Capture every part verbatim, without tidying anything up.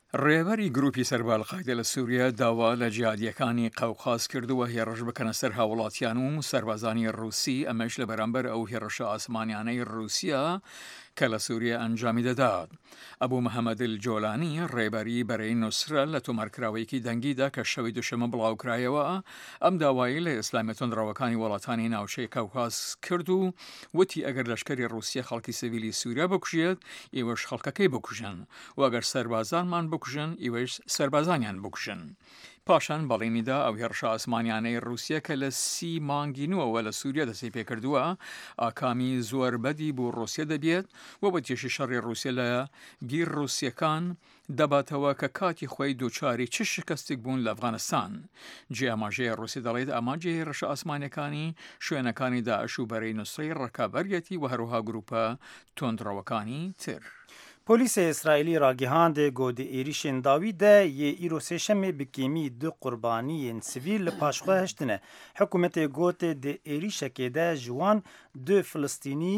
ڕێبەری گروپی سەرباڵقایدە لە سووریا داوا لە جیهادیەکانی قەوقاز کردووە هێرش بکەنە سەر هاوڵاتیان و سەربازانی ڕووسی ئەمەش لە بەرامبەر ئەو هێرشە ئاسمانیانەی ڕووسیا کە لە سووریا ئەنجامی دەدات. ئەبوو محەممەد الجۆلانی ڕێبەری بەرەی نوسرە لە تۆمارکراوەیەکی دەنگیدا کە شەوی دوشەمە بڵاوکرایەوە ئەم داوایی لە ئیسلامی تۆندڕەوەکانی وڵاتانی ناوچەی قەوقاز کرد و وتی ئەگەر لەشکری ڕووسیا خەڵکی سڤیلی سووریا بکوژێت ئێوەش خەڵکەکەی بکوژن و ئەگەر سەربازانمان بکوژن ئیوەش سەربازانیان بکوژن. پاشان بەڵێنیدا ئەو هێرشە ئاسمانیانەی ڕووسیا کە لە سی مانگی نوەوە لە سووریا دەستی پێکردووە ئاکامی زۆر بەدی بۆ ڕووسیا دەبێت و بە تێشی شەڕی ڕووسیا لە گیر ڕووسیەکان دەباتەوە کە کاتی خۆی دووچاری چ شکستێک بوون لە ئەفغانستان. جێ ئاماژەیە ڕووسی دەڵێت ئاماجێ هێرشە ئاسمانیەکانی شوێنەکانی داعش و بەرەی نوسرەی ڕەکابەریەتی و هەروەها گروپە تۆندڕەوەکانی تر. پۆلیسە ئیسرائیلی ڕاگەیاند گۆدی عێریشên dawî de yê îro sêşemê bi kêmî du qurbaniyên sivîl li paşxwe heştine. Hikûmetê got di êrişekê de ji wan du Filistînî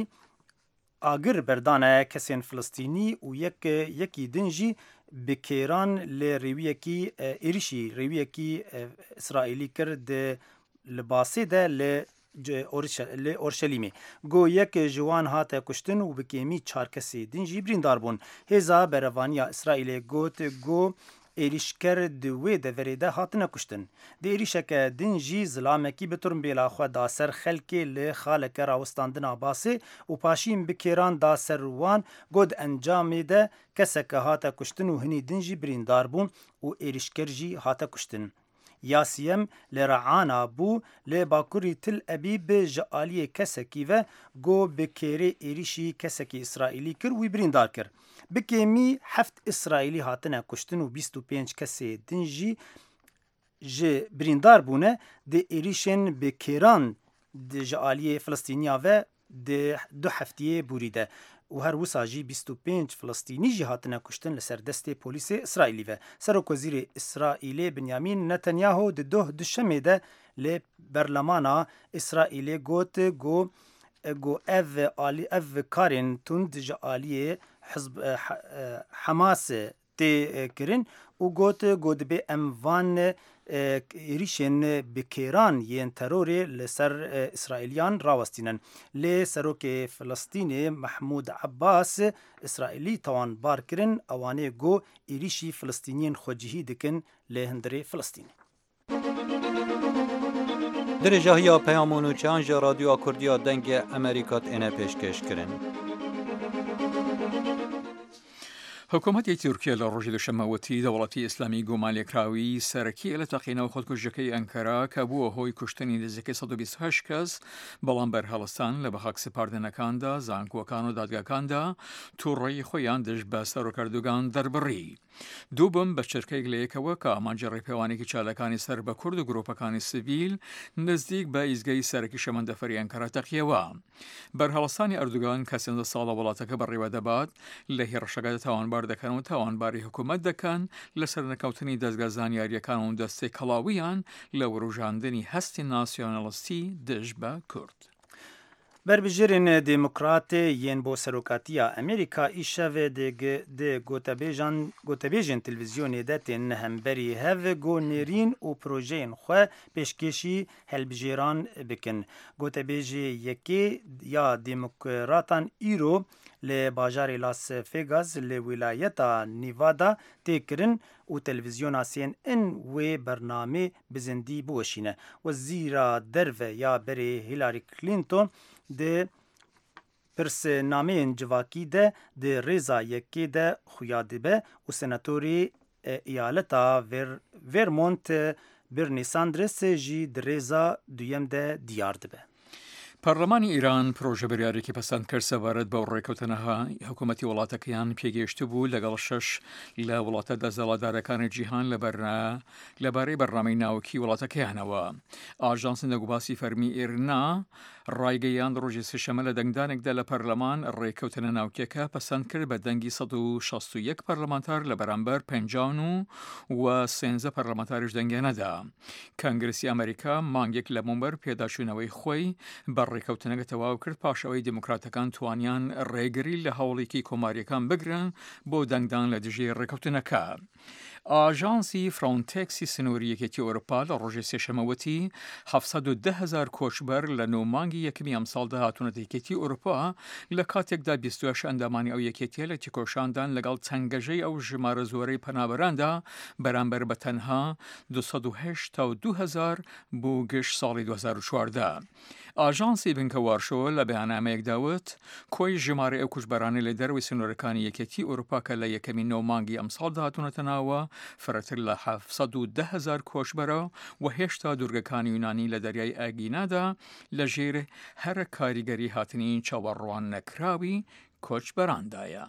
agir berdane kesên Filistînî û yek yekî din jî bi kêran lê rêwiyekî êrişî rêwiyekî İsraîlî kir di li basê de li li Orşelîmê. Got yek ji wan hate kuştin û bi kêmî çar kesê din jî birîndar bûn. Hêza Berevaniya İsraîlê got got êrişker di wê deverê de hatine kuştin. Di êrişeke din jî zilamekî bi turmbêla xwe da ser xelkê li xaleke rawestandina basê û paşîn bi kêran da ser wan got encamê de keseke hate kuştin û hinî din jî birîndar bûn û êrişker jî hate kuştin. Yasiyem li Re'ana bû lê bakurî Til Ebîb ji aliyê kesekî ve got bi kêrê êrişî kesekî İsraîlî kir wî birîndar kir. Bi kêmî heft İsraîlî hatine kuştin û bîst û pênc kesê din jî ji birîndar bûne di êrişên bi kêran ji aliyê Filistîniya ve di du heftiyê bûrî de. û her wisa jî bîst û pênc Filistînî jî hatine kuştin li ser destê polîsê İsraîlî ve. Serokwezîrê İsraîlê Binyamin Netanyahu di doh duşemê de lê berlemana İsraîlê got got got ev alî ev karên tund ji aliyê hizb Hemas tê kirin û got got dibe em van êrişên bi kêran yên terorê li ser İsraîliyan rawestînin. Lê serokê Filistînê Mahmûd Abbas İsraîlî tawanbar kirin ewanê got êrişî Filistîniyên xwecihî dikin lê hundirê Filistînê. Dirêjahiya peyamên û çeyan ji Radyoya Kurdiya dengê Amerîka têne pêşkêş kirin. حکوومەتی تورکیا لە ڕۆژی دوشەمەوەتی دەوڵەتی ئیسلامی گومانلێکراوی سەرەکی لە تەقینەوە خۆدکوژەکەی ئەنکەرا کە بووە هۆی کوشتنی نزیکەی سەد و بیست و هەشت کەس بەڵام بەرهەڵستان لە بەخاک سپاردنەکاندا زانکۆکان و دادگاکاندا تووڕێی خۆیان دژ بە سەرۆکەردوگان دەربڕی. دووبم بە چرکەیەک لە یەکەوە کە ئامانجی ڕێپێوانێکی چالەکانی سەر بە کورد و گرۆپەکانی سڤیل نزدیک بە ئیزگەی سەرەکی شەمەندەفەری ئەنکەرا تەقیەوە. بەرهەڵستانی ئەردوگان کە سێنزە ساڵە وڵاتەکە بەڕێوە دەبات لە هێرشەکە تاوانبار دەکەن و تاوانباری حکوومەت دەکەن لەسەر نەکەوتنی دەستگا زانیاریەکان و دەستەی کەڵاویان لە وروژاندنی هەستی ناسیۆنەڵستی دژ بە کورد. Berbijêrên demokratê yên bo serokatiya Amerîka îşevê di gotebêjên televîzyonê de tên hemberî hev got nêrîn û projeyên xwe pêşkêşî helbijêran bikin. Gotebêjê yekê ya demokratan îro li bajarê Las Vegas li wîlayeta Nevada tê kirin û televîzyona C N N wê bernamê bi zindî biweşîne. Wezîra derve ya berê Hillary Clinton di pirsnameyên civakî de di rêza yekê de xuya dibe û senatorê eyaleta Vermont Bernie Sanders jî di rêza duyem de diyar dibe. پەرلەمانی ئیران پرۆژە بڕیارێکی پەسەند کرد سەبارەت بە ڕێکەوتنەها حکوومەتی وڵاتەکەیان پێگەشت بوو لەگەڵ شەش لە وڵاتە دەزەڵاتدارەکانی جیهان لەبارەی بەرنامەی ناوکی وڵاتەکەیانەوە. ئاژانسی نەگوباسی فەرمی ئێرنا ڕایگەیان ڕۆژی سێشەمە لە دەنگدانێکدا لە پەرلەمان ڕێکەوتنە ناوکیەکە پەسەند کرد بە دەنگی سەد و شەست و یەک پەرلەمانتار لە بەرامبەر پەنجاو و سێنزە پەرلەمانتاریش دەنگیانەدا. کۆنگرسی ئەمریکا مانگێک لە بوومبەر پێداچوونەوەی خۆی بە ڕێکەوتنەکە تەواو کرد پاشەوەی دموکراتەکان توانیان ڕێگری لە هەوڵێکی کۆماریەکان بگرن بۆ دەنگدان لە دژی ڕێکەوتنەکە. ئاژانسی فرۆنتێکسی سنووری یەکێتی ئەوروپا لە ڕۆژی سێشەمەوەتی هەڤسەد و دە هەزار کۆچبەر لە نۆمانگی یەکەمی ئەمساڵدا هاتوونەتە یەکێتی ئەوروپا لە کاتێکدا بیست و هەشت ئەندامانی ئەو یەکێتیە لە تیکۆشاندان لەگەڵ چەنگەژەی ئەو ژمارە زۆرەی پەنابەراندا بەرامبەر بە تەنها دووسەد و هەشت تا دوو هەزار بۆ گشت ساڵی دوو هەزار و چواردە. ئاژانسی بنکە وارشۆ لە بەیاننامەیەک داوت کۆی ژمارە ئەو کوژبەرانی لە دەروی سنوورەکانی یەکێتی ئەوروپا کە لە یەکەمی نۆمانگی ئەمساڵدا هاتوونەتە ناوە فرەتر لە هەڤسەد و دە هەزار کۆچبەرە و هێشتا دوورگەکانی یونانی لە دەریای ئاگینادا لە ژێر هەرە کاریگەری هاتنی چاوەڕوان نەکراوی کۆچبەراندایە.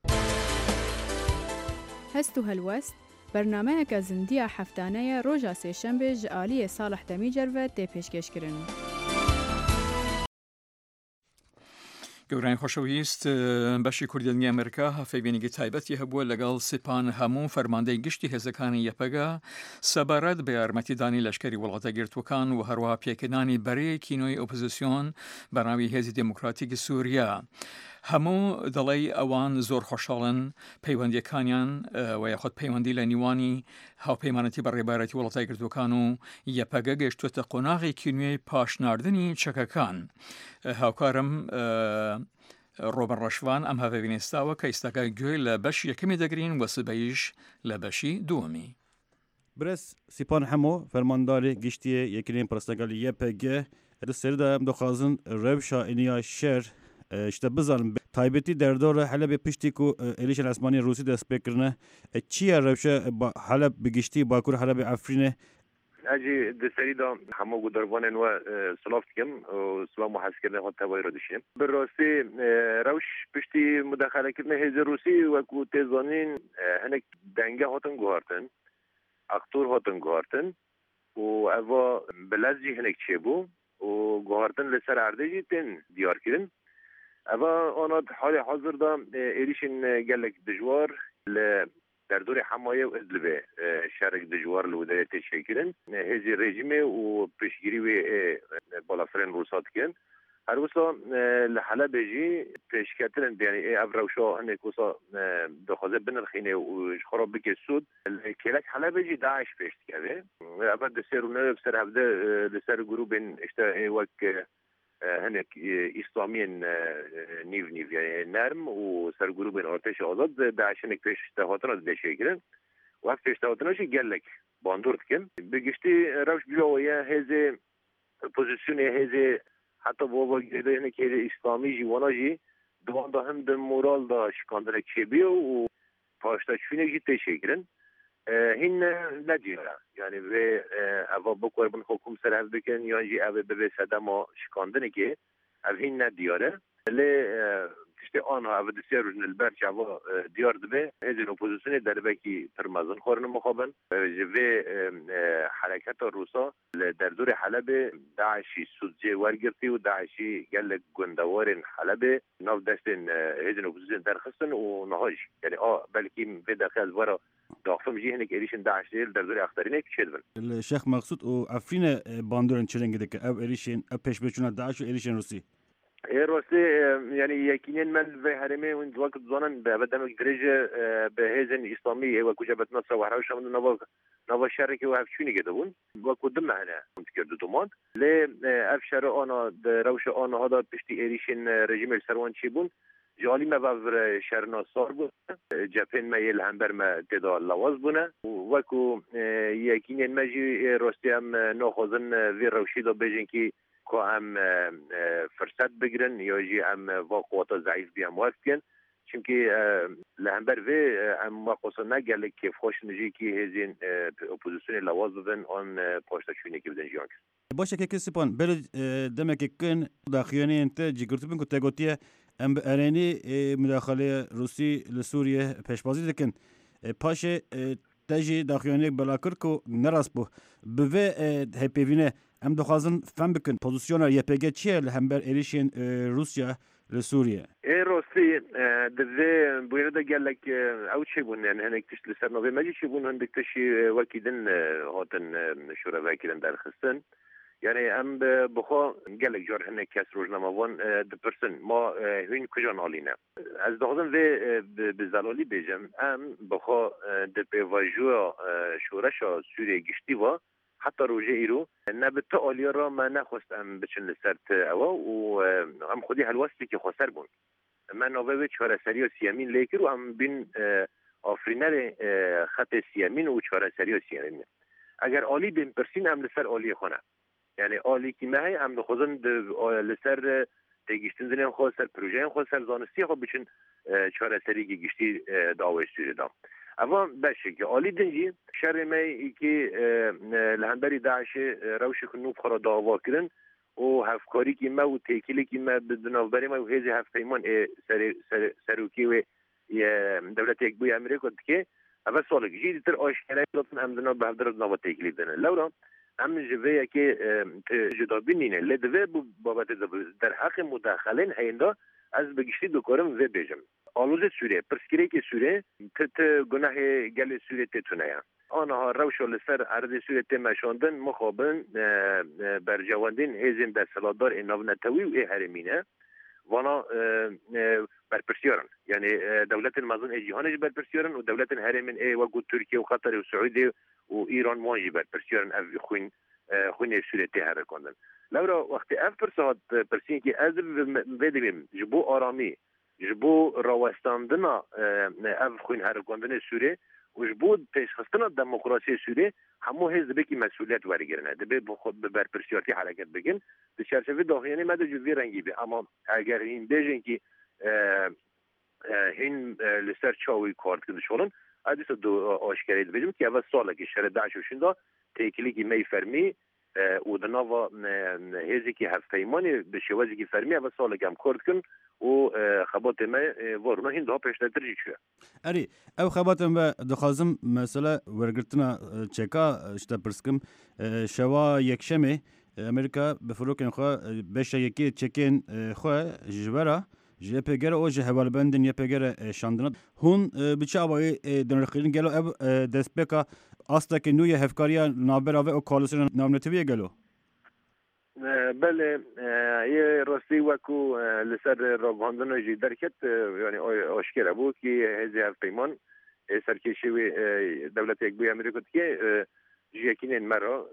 هەست و هەلوەست بەرنامەیەکە زیندیە هەفتانەیە ڕۆژە سێشەمبێ ji aliyê Salih Demîcerve tê pêşkêşkirin. گەورانی خۆشەویست بەشی کوردی ئەمریکا هەفەیبێنێکی تایبەتی هەبووە لەگەڵ سپان هەموو فەرماندەی گشتی هێزەکانی یەپەگا سەبارەت بە یارمەتیدانی لەشکری وڵاتە گرتوەکان و هەروەها پێکردانی بەرەیەکی نوێی ئۆپۆزیسیۆن بەناوی هێزی دموکراتیکی سووریا. هەموو دەڵێی ئەوان زۆر خۆشحاڵن پەیوەندیەکانیان و یاخود پەیوەندی لە نیوانی هاوپەیمانەتی بە ڕێبارەتی وڵاتای گرتوەکان و یەپەگە گەیشتووەتە قۆناغێکی نوێی پاشناردنی چەکەکان. هاوکارم ڕۆبن ڕەشوان ئەم هەڤەبینێستاوە کە ئێستاکە گوێی لە بەش یەکەمی دەگرین و سبەیش لە بەشی دووەمی. برس سیپان هەموو فەرمانداری گشتیە یەکرین پرستەگەلی یەپەگە سەردا ئەم دەخوازن ڕەوشا ئینیا شەر işte bizan taybeti derdora Halep'e piştik o Elişan Asmani Rusi destpekirine çiye revşe Halep bigişti Bakur Halep'e Afrin'e اجي دسريدا همو قدربانن و سلافتكم و سلام محاسكرنا خود تبايرو دشيم بالراسي روش بشتي مداخله كرنا هيز روسي وكو تيزانين هنك دنگه هاتن گوهارتن اقتور هاتن گوهارتن و اوا بلزجي هنك چيبو و گوهارتن لسر عردجي تن ديار كرن اوا انا حال حاضر دا ايريشن گلك دجوار ل در دور حمایه و ادلبه شرک دجوار لودایت شکرن هزی رژیمه و پیشگیری و بالافرین روسات کن هر وسا لحاله بجی پیشکترن یعنی افروشا هنگ وسا دخوازه بنرخینه و خراب بکه سود کلک حاله بجی داعش پیشت کرده اول دسرونه بسر هفته دسر گروه بین اشتا وک هنك اسلاميين نيف نيف يعني نرم وسر جروب ارتش آزاد داعش هنك پیش تهاتنا دشيكرن وقت پیش تهاتنا شي قال لك باندورت كن بگشتي روش بجاوية هذه بوزيشن هذه حتى بابا جدا هنك هذه اسلامي جوانا جي دوان دا هم دم مورال دا شكاندرك شبيه و پاشتا شفينك جي تشيكرن هن ندیاره یعنی و اوا بکر بن حکوم سر هف بکن یا جی او به صدما شکاندنه که او هن ندیاره لی تشتی آنها او دسیار روزن البرچ اوا دیار دبه هزین اپوزیسیون در بکی پرمازن خورن مخابن و حرکت روسا در دور حلب داعشی سودجی ورگرتی و داعشی گل گندوارن حلب ناف دستن هزین اپوزیسیون درخستن و نهاج یعنی آه بلکی به داخل ورا داخل جی هنگ ایریشن داعش دیل در دوری اخترینه کشیدن. الشيخ مقصود و عفرين باندورن چرنگ دک او ایریشن او پیش بچونا داعش و ایریشن روسی. ای روسی یعنی یکینن من به حرمه و وقت زنان به بدم درجه به هزن اسلامی و کجابت نصر و حراش من نوا نوا شرک و افشونی گدون و کدوم معنی کرد دومان لی افشار آن روش آن هدا پشتی ایریشن رژیم سروان چی بون جالی ما بر شرناسار بود جپن ما یل هم بر ما تدا لواز بونه و کو یکینن مجی راستی هم نخوزن وی روشی دا بجن کی که هم فرصت بگیرن یا جی هم واقعات ضعیف بیام وقت کن چونکه لهمبر و هم واقعا نگله که خوش نجی که هزین اپوزیسیون لواز بدن آن پاشتشونی که بدن جانک باشه که کسی پان بر دمک کن داخیانی انت جیگرت بین که تگوتیه ام ارانی مداخله روسی لسوریه پیشبازی دکن پاشه تجی داخیانی بلاکر کو نراس بو به هپیوینه ام دخوازن فهم بکن پوزیسیون یپگه چیه لهمبر ایریشین روسیا لسوریه ای روسی دزه بویرده گلک او چی بون یعنی هنک تشت لسر نوی مجی چی بون هندک تشی وکیدن هاتن شورا وکیدن درخستن يعني ام بخوا قالك جار هنا كاس روجنامه وان د پرسن ما هین کجان آلینا از دادن و بزلالی بیجم ام بخوا د پیواجو شورش سوریه گشتی و حتی روزه ایرو نبت آلیا را من نخواست ام بچن لسرت اوا و ام خودی هلواستی که خسر بون من نوبه چهار سری و سیامین لیکر و ام بین آفرینر خط سیامین و چهار سری و سیامین اگر آلی بین پرسین ام لسر آلی خونه یعنی آلی که ماهی ام دخوزن لسر تگیشتن زنیم خواه سر پروژه خواه سر زانستی خواه بچن چهار سری که گشتی دعوی سوری دام اما باشه که آلی دنجی شر می که لهنبری داعش روش کنوب خورا دعوا کرن و هفکاری که ما و تیکیلی که ما بدنافبری ما و هیزی هفت پیمان سر سر سروکی و دولت یک بوی امریکا که اول سال جدی تر آشکاری لطفاً هم دنا به هفدر نوا تیکیلی دنه لورا هم جویه که جدا بینینه لدوه بابت در حق مداخلین هیندا از بگشتی دکارم و بیجم آلوز سوریه پرسکری که سوریه تت گناه گل سوریه تتونه یا آنها روش و لسر عرض سوریه تمشاندن مخابن برجواندین هیزم در سلادار ایناو نتوی و ای حرمینه وانا برپرسیارن یعنی دولت المازون ای جهانش برپرسیارن و دولت الحرمین ای وگو ترکیه و قطر و سعودی و ایران ماجی برپرسیارن او خوین خوین سوریه تهر کندن لورا وقتی اف پرسات پرسین که از بدیم جبو آرامی جبو راوستاندنا اف خوین هر کندن سوریه و جبو پیشخستنا دموکراسی سوریه همو حزب کی مسئولیت ورگیرنه دبی خود به برپرسیارتی حرکت بگن به چرچوه داخلی مده جوی رنگی به اما اگر این بیجن که این لسر چاوی کارت کنده شولن ادیس دو آشکارید بگیم که اول ساله که شهر داعش وشنده تیکلی که می فرمی و دنوا هزی که هفت پیمانی به شوازی که فرمی اول ساله که هم کارت کن و خبات ما ورنا هند ها پیش نترجی چه اری او خباتم به دخوازم مثلا ورگرتنا چکا اشتا پرسکم شوا یکشمه امریکا به فروکن خوا بشه یکی چکین خوا جبرا جه پگر او جه حوالبندن یا پگر شاندنا هون بچه آبای دنرخیرین گلو اب دست بکا استا که نوی هفکاریا نابراوه او کالوسر نامنتویه گلو بله یه راستی وکو لسر راباندن جی درکت یعنی آشکره بود که هزی هفت پیمان سرکشی دولت یک بوی امریکا که جیکینین مرا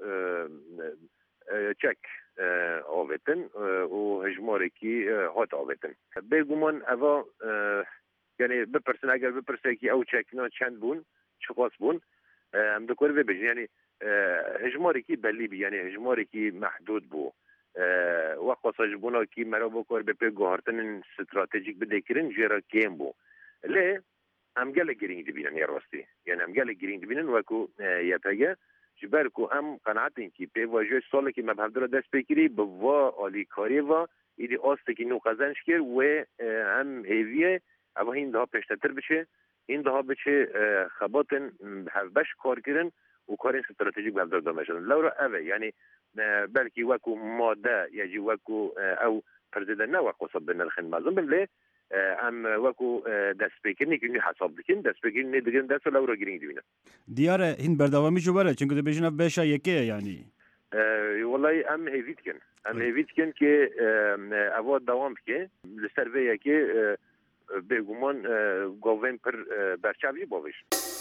چک آویتن و هجماری که هات آویتن بگومان اوا یعنی بپرسن اگر بپرسه که او چک نا چند بون چقاس بون هم دکور و بجن یعنی هجماری که بلی بی یعنی هجماری که محدود بو وقت ساجبونا که مرا بکر به پی گوهرتن استراتژیک بده کرن جرا کیم بو لی هم گل گرینگ دبینن یا راستی یعنی هم گل گرینگ دبینن وکو یا پگه جبر کو ام قناعتن کی په واژه سال کې مبهد را دست بگیری به وا عالی کاری و ایدی آست که نو قزنش کرد و هم هیویه اما این ده پیشتر بشه این ده بشه خباتن هفبش کار کردن و کار استراتژیک مبهد دامه شدن لورا اوه یعنی بلکی وکو ماده یا جی وکو او پرزیدن نه وکو صب نرخن مازم بله ام وکو دست بگیرنی که حساب بکن دست بگیرنی دیگه دست لورا گیرینگ دیونه دیاره هین برداوامی جو بره چون که بیشتر بشه یکیه یعنی والله ام هیوید کن ام هیوید کن که اواد دوام که لسر و یکی بگومان گوین پر برچاوی باوش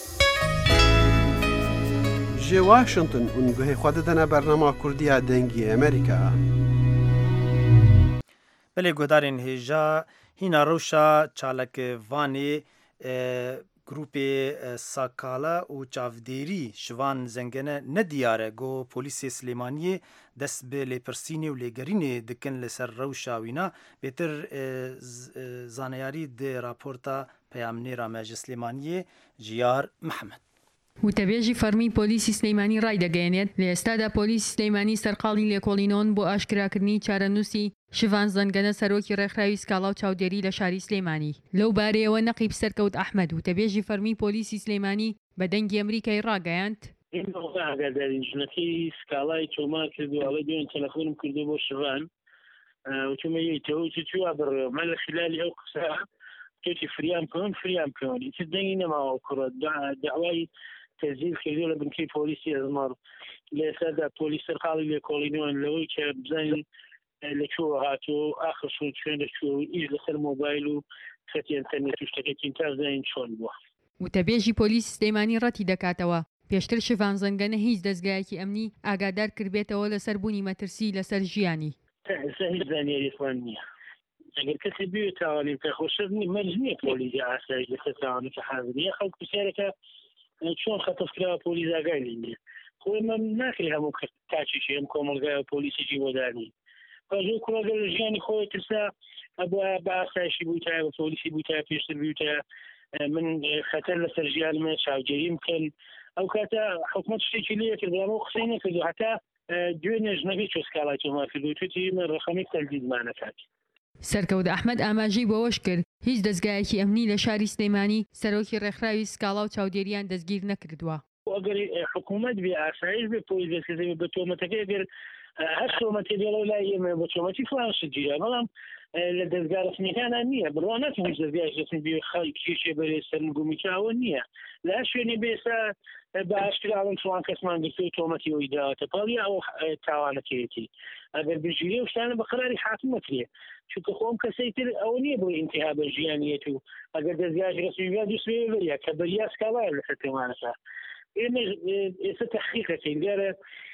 جی واشنطن اونگوه خود دنه برنامه کردی دنگی امریکا بله گودارین هجا هینا روشا چالک وانی گروپ ساکالا و چاودیری شوان زنگنه ندیاره گو پولیس سلیمانی دست به لپرسینی و لگرینی دکن لسر روشا وینا بهتر زانیاری ده راپورتا پیامنی رامج سلیمانی جیار محمد وتەبێژی فەرمی پۆلیسی سلەیمانی ڕای دەگەیەنێت لە ئێستادا پۆلیسی سلەیمانی سەرقاڵی لێکۆڵینەوەن بۆ ئاشکراکردنی چارەنووسی شڤان زەنگەنە سەرۆکی ڕێکخراوی سکاڵا و چاودێری لە شاری سلەیمانی لەو بارەیەوە نەقیب سەرکەوت ئەحمەد وتەبێژی فەرمی پۆلیسی سلەیمانی بە دەنگی ئەمریکای ڕاگەیاند ئاگاداریژنەکەی سکاڵای تۆما کردو ئەڵێ دوێن تەلەفۆنم کردو بۆ شڤان وتومەیەوە چووە بڕێ لە خلالی ئەو قسە توتی فریام کن فریام کن ایت دنگی نما کوڕە دعوای تەزیل کردو لە بنکەی پۆلیسی ئەزمار لە ئێستادا پۆلیس سەرقاڵی لێکۆڵینەوەن لەوەی کە بزانین لەکوێوە هاتووە ئاخر شو کوێن لەکوێ ئیش لەسەر مۆبایل و خەتی ئینتەرنێت و شتەکەتین تا بزانین چۆن بووە. وتەبێژی پۆلیسی سلێمانی ڕەتی دەکاتەوە پێشتر شڤان زەنگەنە هیچ دەستگایەکی ئەمنی ئاگادار کردبێتەوە لەسەر بوونی مەترسی لەسەر ژیانی. هیچ زانیاریتوان نییە. ئەگەر کەسی بوێت تاوانین پێخۆشە مەرج نییە پۆلیسی ئاسایی لەسەر تاوانەکە حاضریە خەڵک پرسیارەکە چۆن خەتەفکراوە پۆلیس ئاگای لێ نییە. خۆی من ناکری هەموو تاچیشی ئەم کۆمەلگایە پۆلیسیی بۆدانی. پاژۆ کوڕەگەر لە ژیانی خۆی ترسا ئەبووە بە ئاسایشی بوویتە بە پۆلیسی بوویتە پێشتر بوویتە من خەتەر لەسەر ژیانمە چاودێریم بکەن ئەو کاتە حکومەت شتێکی لێ کرد بەڵام قسەی نەکردو هەتا دوێنێ ژنەکەی چۆسکاڵای تۆمار کردو توتی من ڕقەمی تەلدیدمانەکات. سەرکەوت ئەحمەد ئاماژەی بۆەوەش کرد هیچ دەستگایەکی ئەمنی لە شاری سلێمانی سەرۆکی ڕێکخراوی سکاڵا و چاودێریان دەستگیر نەکردووە. ئەگەر حکوومەت بێ ئاسایش بێ پۆلیس دەستکردێ بە تۆمەتەکەی ئەگەر هەر تۆمەتی دێڵەوە لای ئێمە بە تۆمەتی فلان شت گیرا بەڵام لە دەستگا ڕسمیەکانە نییە بڕوان ناتوان هیچ دەستگای ڕسمی بێ خەڵک کێشێ بەرێ سەرنگومیکراوە نییە لە هەر شوێنێ بێستا بە ئاشکراون فڵان کەسمان گرتووی تۆمەتی ئەوی داوەتە پاڵی ئەو تاوانەکەیەتی ئەگەر بژیرێ و شتانە بە قەراری حاکومەترێ چونکە خۆم کەسەی تر ئەوە نییە بۆ ئینتیها بە ژیانیەت و ئەگەر دەستگای ڕسمی بیا دووسێ بەریە کە بەریا سکاڵایە لەسەر تێمانەکە ئێمە ئێستا تەحقیقەکەین دیارە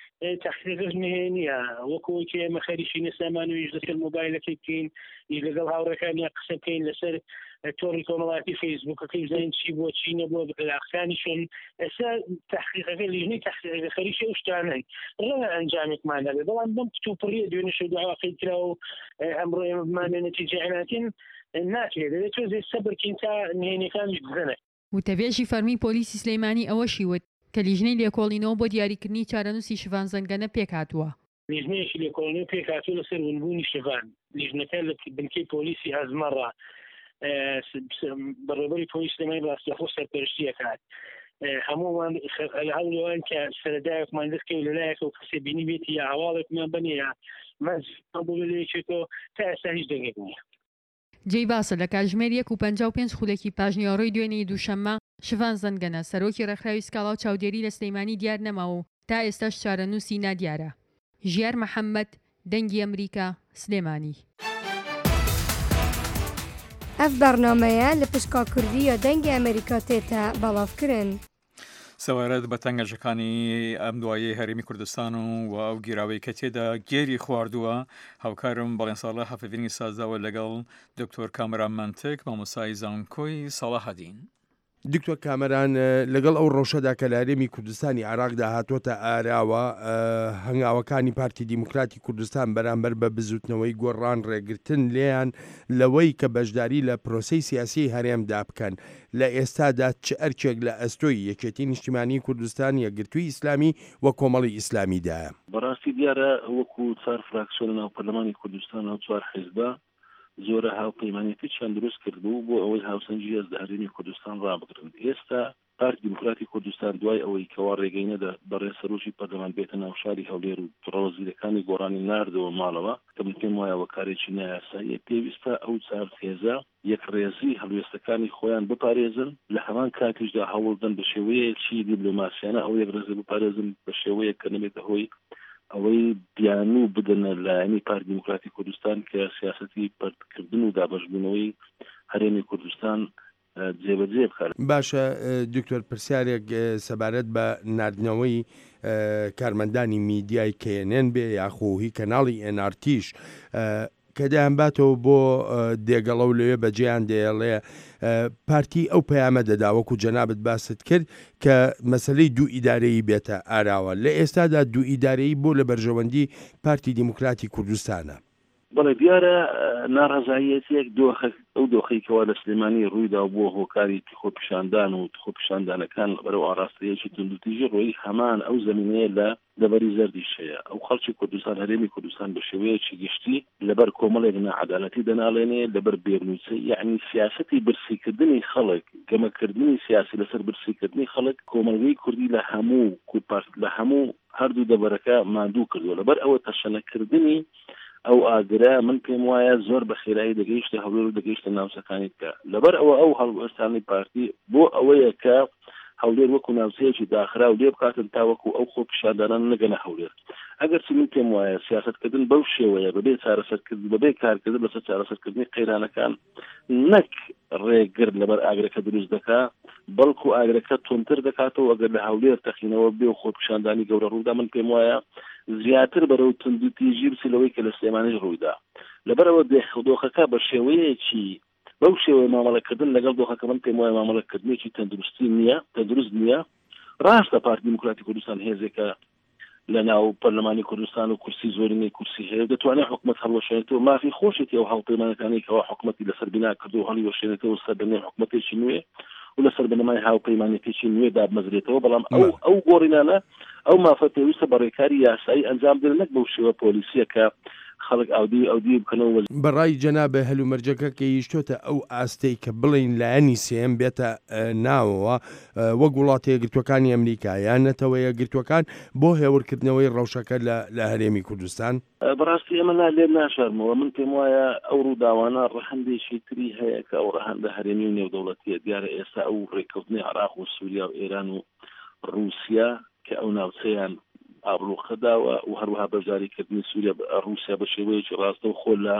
تحقیقش نهێنیە وەکەوەی کە ئێمە خەریکی نەسامان و لەسەر مۆبایلەکەی بکەین لەگەڵ هاوڕەکانیان قسە بکەین لەسەر تۆڕی کۆمەڵایەتی فەیسبووکەکەی بزانین چی بۆ چی نەبووە علاقەکانیشون ئێستا تحقیقەکەی لیژنەی تحقیقەکە خەریکی ئەو شتانەی ڕەنگە ئەنجامێکمان دەبێت بەڵام بەم کتوپڕیە دوێنێ شەو داواقەی کراوە و ئەمڕۆ ئێمە بمانێ نەتیجە عێناتین ناکرێت دەبێت تۆزێ سەبرکەین تا نهێنیەکانیش بزنێت. وتەبێژی فەرمی پۆلیسی سلێمانی ئەوەشی وت کە لیژنەی لێکۆڵینەوە بۆ دیاریکردنی چارەنووسی شڤان زەنگەنە پێکهاتووە. لیژنەیەکی لێکۆڵینەوە پێکهاتووە لەسەر ونبوونی شڤان لیژنەکە لە بنکەی پۆلیسی ئەزمەڕە بەڕێوەبەری پۆلیس سلێمانی ڕاستەخۆ سەرپەرشتیەکات هەمووان هەوڵەوەن کە سەرەدایەکمان دەستکەوت لەلایەکەوە کەسێ بینی بێتی یا هەواڵێکمان بنێ یا مەز بۆ لەلەیەکێکەوە تا ئێستا هیچ دەنگێک نییە. جێی باسە لە کاتژمێر یەک و پەنجا و پێنج خولێکی پاژنیاڕۆی دوێنێی دووشەممە شڤان زەنگەنە سەرۆکی ڕێکخراوی سکاڵا و چاودێری لە سلێمانی دیار نەماوە و تا ئێستاش چارەنووسی نادیارە. ژیار محەممەد دەنگی ئەمریکا سلێمانی. ئەف بەرنامەیە لە پشکا کوردی یا دەنگی ئەمریکا تێتە بەڵاوکردن. سەوارەت بە تەنگەشەکانی ئەم دوایە هەرێمی کوردستان و و ئەو گیراوەی کە تێدا گێری خواردووە هاوکارم بەڵێن ساڵە حەفەڤینی سازاوە لەگەڵ دکتۆر کامران منتک مامۆسای زانکۆی ساڵەحەدین. دکتۆر کامەران لەگەڵ ئەو ڕۆژەدا کە لە هەرێمی کوردستانی عێراقدا هاتوۆتە ئاراوە هەنگاوەکانی پارتی دیموکراتی کوردستان بەرامبەر بە بزوتنەوەی گۆڕان ڕێگرتن لێیان لەوەی کە بەشداری لە پرۆسەی سیاسی هەرێمدا بکەن لە ئێستادا چ ئەرکێک لە ئەستۆی یەکێتی نیشتیمانی کوردستان یەکگرتووی ئیسلامی وە کۆمەڵی ئیسلامیدایە. بەڕاستی دیارە وەکو چوار فراکسیۆن ناو پەرلەمانی کوردستان و چوار حیزبە زۆرە هاوپەیمانێتیان دروست کردبوو بۆ ئەوەی هاوسەنگی ئەز لە هەرێمی کوردستان ڕابگرن. ئێستا پارتی دیموکراتی کوردستان دوای ئەوەی کەوا ڕێگەی نەدا بەڕێ سەرۆکی پەرلەمان بێتە ناو شاری هەولێر و ڕەوەزیرەکانی گۆڕانی ناردەوە ماڵەوە کە پێم وایە وەکارێکی نایاساییە پێویستە ئەو چار هێزە یەک ڕێزی هەڵوێستەکانی خۆیان بپارێزن لە هەمان کاتیشدا هەوڵدەن بە شێوەیەکی دیبلۆماسیانە ئەو یەک ڕێزە بپارێزن بە شێوەیەک کە نەبێتە هۆی ئەوەی دیانوو بدەنە لایەنی پارتی دیموکراتی کوردستان کە سیاسەتی پەرکردن و دابەشبوونەوەی هەرێمی کوردستان جێبەجێ بکات. باشە دکتۆر پرسیارێک سەبارەت بە نردنەوەی کارمەندانی میدیای کێنێن بێ یاخۆهی کەناڵی ئێن ئار تیش کە دەیانباتەوە بۆ دێگەڵە و لەوێ بەجێیان دێڵێ پارتی ئەو پەیامە دەداوەکو جەنابەت باست کرد کە مەسلەی دوو ئیدارەیی بێتە ئاراوە لە ئێستادا دوو ئیدارەیی بۆ لە بەرژەوەندی پارتی دیموکراتی کوردستانە. بەڵێ دیارە ناڕەزایەتێک دۆخە ئەو دۆخەیەکەوە لە سلێمانی ڕوویدا بۆ هۆکاری خۆپیشاندان و خۆپیشاندانەکان بەرەو ئاراستەیەکی توندوتیژی ڕۆی هەمان ئەو زمینەیە لە دەبەری زەردیشەیە ئەو خەڵکی کوردستان هەرێمی کوردستان بە شێوەیەکی گشتی لەبەر کۆمەڵێک نەعەدالەتی دەناڵێنێ لەبەر بێبنووسی یعنی سیاسەتی برسیکردنی خەڵک گەمەکردنی سیاسی لەسەر برسیکردنی خەڵک کۆمەلگەی کوردی لە هەموو کوپارت لە هەموو هەردوو دەبەرەکە ماندوو کردووە لەبەر ئەوە تەشەنەکردنی ئەو ئاگرا من پێم وایە زۆر بە خێرایی دەگەیشتە هەولێر و دەگەیشتە ناوچەکانی کە لەبەر ئەوە ئەو هەڵوەستانی پارتی بۆ ئەوەیە کە هەولێر وەکو ناوچەیەکی داخرا و لێ بکاتن تا وەکو ئەو خۆ پیشاندانان نەگەنە هەولێر ئەگەر چ من پێم وایە سیاستکردن بەو شێوەیە بەبێ چارەسەرکردن بەبێ کارکردن لەسەر چارەسەرکردنی قەیرانەکان نەک ڕێگر لەبەر ئاگرەکە دروست دەکا بەڵکو ئاگرەکە تۆنتر دەکاتەوە ئەگەر لە هەولێر تەخینەوە بێ و خۆ پیشاندانی گەورە ڕوودا من پێم وایە زیاتر بەرەو تندوتیژی بچێتەوەی کە لە سلێمانیش ڕوویدا لەبەرەوە دۆخەکە بە شێوەیەکی بەو شێوەیە مامەڵەکردن لەگەڵ دۆخەکە من پێم وایە مامەڵەکردنێکی تەندروستی نییە تەندروست نییە ڕاستە پارتی دیموکراتی کوردستان هێزێکە لە ناو پەرلەمانی کوردستان و کورسی زۆرینەی کورسی هەیە دەتوانێت حکومەت هەڵوەشێنێتەوە مافی خۆشێتی ئەو هەڵپەیمانەکانی کەەوە حکومەتی لەسەر بنا کردو و هەڵیوەشێنێتەوە سەر بنێ حکومەتێکی نوێ و لەسەر بنەمای هاوپەیمانێتێکی نوێ دابمەزرێتەوە بەڵام ئەو ئەو گۆڕینانە ئەو مافە پێویستە بە ڕێکاری یاسایی ئەنجام بدرێت نەک بەو شێوە پۆلیسیە کە خەڵک ئاودی ئەودی بکەنەوە بەڕای جەنابە هەلومەرجەکە کە یشتۆتە ئەو ئاستەی کە بڵین لایەنی سێم بێتە ناوەوە وەک وڵاتی یەکگرتوەکانی ئەمریکا یان نەتەوە یەکگرتوەکان بۆ هێورکردنەوەی ڕەوشەکە لە هەرێمی کوردستان بەڕاستی ئەمە لێ ناشارمەوە من پێم وایە ئەو ڕووداوانە ڕەهەندێکی تری هەیە کە ئەو ڕەهەندە هەرێمی و نێودەوڵەتیە دیارە ئێستا ئەو ڕێککەوتنی عێراق و سووریا و ئێران و رووسیا کە ئەو ناوچەیان ئابڕوخەداوە و هەروەها بەجاریکردنی سووریا رووسیا بە شێوەیەکی ڕاستە و خۆ لە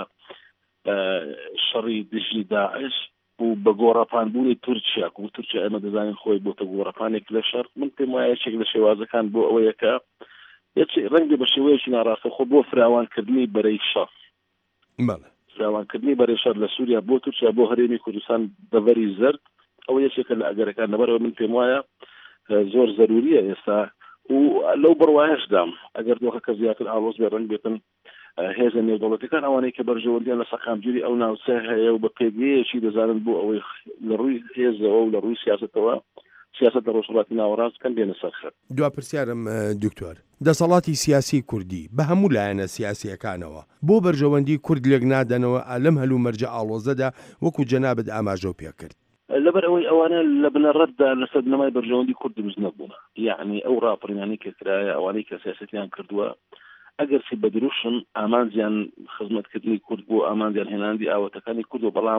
شەڕی دژی داعش و بە گۆڕەپانبوونی تورکیا و تورکیا ئێمە دەزانین خۆی بۆتە گۆڕەپانێک لە شەڕ من پێم وایە یەکێک لە شێوازەکان بۆ ئەوەیە کە ڕەنگە بە شێوەیەکی ناڕاستە خۆ بۆ فراوانکردنی بەرەی شەڕ فراوانکردنی بەرەی شەڕ لە سووریا بۆ تورکیا بۆ هەرێمی کوردستان بەڤەری زەرد ئەوە یەکێکە لە ئەگەرەکان لەبەرەوە من پێم وایە زۆر زەروریە ئێستا و لەو بڕواایشدام ئەگەر دۆخەکە زیاتر ئاڵۆز بێ ڕنگ بێتن هێزە نێودەوڵەتەکان ئەوانەی کە بەرژەوەندیان لە سەقامگیری ئەو ناوچە هەیە و بە پێگەیەکی دەزانن بۆ ئەوەی لە ڕووی هێزەوە و لە ڕووی سیاستەوە سیاست لە ڕۆژهەڵاتی ناوەڕاستکەن بێنە سەرخەر. دوا پرسیارم دکتۆر دەسەڵاتی سیاسی کوردی بە هەموو لایەنە سیاسیەکانەوە بۆ بەرژەوەندی کورد لێک نادەنەوە لەم هەلومەرجە ئاڵۆزەدا وەکو جەنابەت ئاماژە و پێکرد لەبەر ئەوەی ئەوانە لە بنەڕەتدا لەسەر بنەمای بەرژەوەندی کورد دروست نەبوون یعنی ئەو ڕاپەڕینانی کە کرایە ئەوانەی کە سیاسەتیان کردووە ئەگەر سی بەدروشن ئامانجیان خزمەتکردنی کورد بۆ ئامانجیان هێناندی ئاوەتەکانی کورد و بەڵام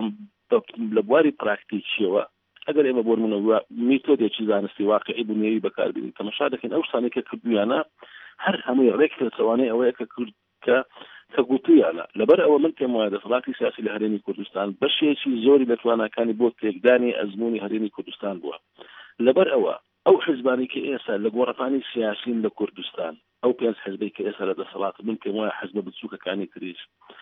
لە بواری پراکتیکیەوە ئەگەر ئێمە بۆرمونەوە میتۆدێکی زانستی واقعی بنیەوی بەکاربێنین تەماشا دەکەین ئەو شتانەی کە کردویانە هەر هەمووی ڕێک پێچەوانەی ئەوەیە کە کورد کە کە گوتویانە لەبەر ئەوە من پێم وایە دەسەڵاتی سیاسی لە هەرێمی کوردستان بەشێکی زۆری لە تواناکانی بۆ تێکدانی ئەزموونی هەرێمی کوردستان بووە لەبەر ئەوە ئەو حزبانی کە ئێستا لە گۆڕەپانی سیاسین لە کوردستان ئەو پێنج حزبی کە ئێستا لە دەسەڵات من پێم وایە حزبە بچووکەکانی تریش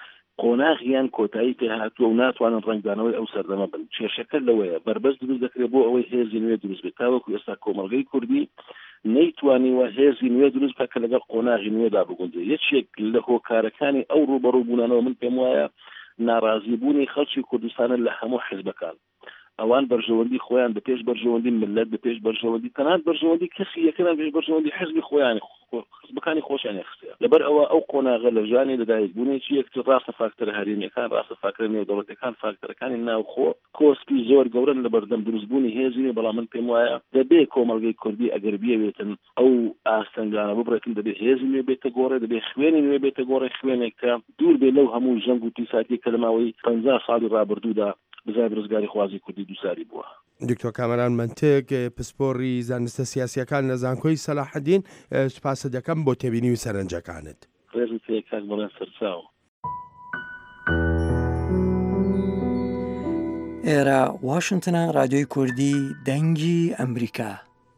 قۆناغیان کۆتایی پێ هاتووە و ناتوانن ڕنگدانەوەی ئەو سەردەمە بن کێشەکە لەوەیە بربەست دروست دەکرێت بۆ ئەوەی هێزی نوێ دروست بێت تاوەکو ئێستا کۆمەڵگەی کوردی نەیتوانیوە هێزی نوێ دروست بکە لەگەڵ قۆناغی نوێدا بگوندێ یەکێک لە هۆکارەکانی ئەو ڕوبەڕووبوونانەوە من پێم وایە ناڕازیبوونی خەڵکی کوردستانە لە هەموو حزبەکان ئەوان بەرژەوەندی خۆیان بە پێش بەرژەوەندی ملت بە پێش بەرژەوەندی تەنانەت بەرژەوەندی کەسی یەکەیان پێش بەرژەوەندی حزبی خۆیان حزبەکانی خۆشیان یەخستێ لەبەر ئەوە ئەو قۆناغە لە ژانی لەدایکبوونێکی یەکتر ڕاستە فاکتەرە هەرێمیەکان ڕاستە فاکتەرە نێودەوڵەتەکان فاکتەرەکانی ناوخۆ کۆسپی زۆر گەورن لە بەردەم دروستبوونی هێزی بەڵام من پێم وایە دەبێ کۆمەڵگەی کوردی ئەگەر بیەوێتن ئەو ئاستەنگانە ببڕێتن دەبێ هێزی نوێ بێتە گۆڕێ دەبێ خوێنی نوێ بێتە گۆڕێ خوێنێک کە دوور بێ لەو هەموو ژەنگ و تیساتی کە لە ماوەی پەنجا ساڵی ڕابردوودا بزای ڕزگاری خوازی کوردی دووساری بووە. دکتۆر کامەران منتێک پسپۆڕی زانستە سیاسیەکان لە زانکۆی سەلاحەدین سوپاسە دەکەم بۆ تێبینی و سەرنجەکانت. ڕێزت پێ کاک بەڵێن سەرچاو. ئێرە واشنگتنە رادیۆی کوردی دەنگی ئەمریکا.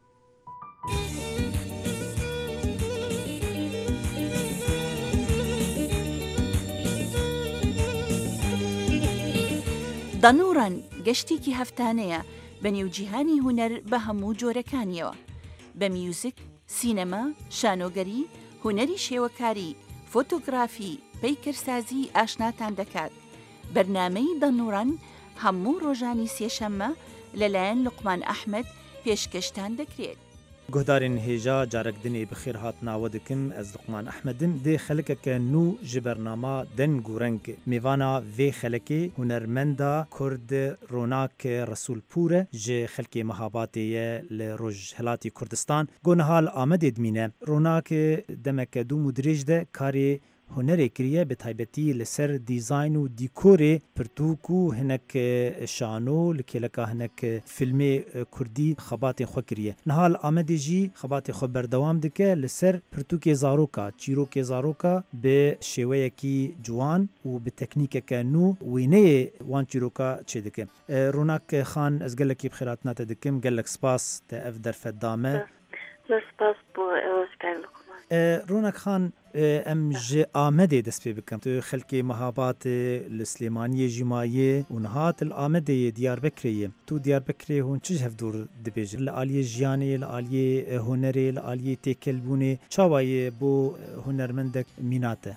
دەنوڕەن گەشتێکی هەفتانەیە بە نێوجیهانی هونەر بە هەموو جۆرەکانیەوە بە میوزیک، سینەما، شانۆگەری، هونەری شێوەکاری، فۆتۆگرافی، پەیکەرسازی ئاشناتان دەکات. بەرنامەی دەنوڕەن هەموو ڕۆژانی سێشەممە لەلایەن لوقمان ئەحمەد پێشکەشتان دەکرێت. گۆدارên hêja carekdinê bi xêr hat nawe dikim ez Luqman Ehmedin dê xelekeke nû ji bernama deng û reng mêvana vê xelekê hunermenda Kurd Ronak Resulpûr e ji xelkê Mehabatê ye li Rojhilatê Kurdistan got nihal Amedê dimîne Ronak demeke dûm û dirêj de karê هنرê kiriye bi taybetî li ser dîzayn û dîkorê pirtûk û hinek şano li kêleka hinek filmê Kurdî xebatên xwe kiriye. Niha li Amedê jî xebatê xwe berdewam dike li ser pirtûkê zaroka, çîrokê zaroka bi şêweyekî ciwan û bi teknîkeke nû wêneyê wan çîroka çê dike. Ronak Xan ez gelekî bixêratina te dikim, gelek spas te ev derfet dame. Spas bû ew Ronak Xan em ji Amedê dest pê bikim. Tu xelkê Mehabatê li Slêmaniyê jî mayê û niha til Amedê Diyarbekirê ye. Tu Diyarbekirê hûn çi hevdûr dibêjin? Li aliyê jiyanê, li aliyê hunerê, li aliyê têkelbûnê çawa ye bo hunermendek mînate?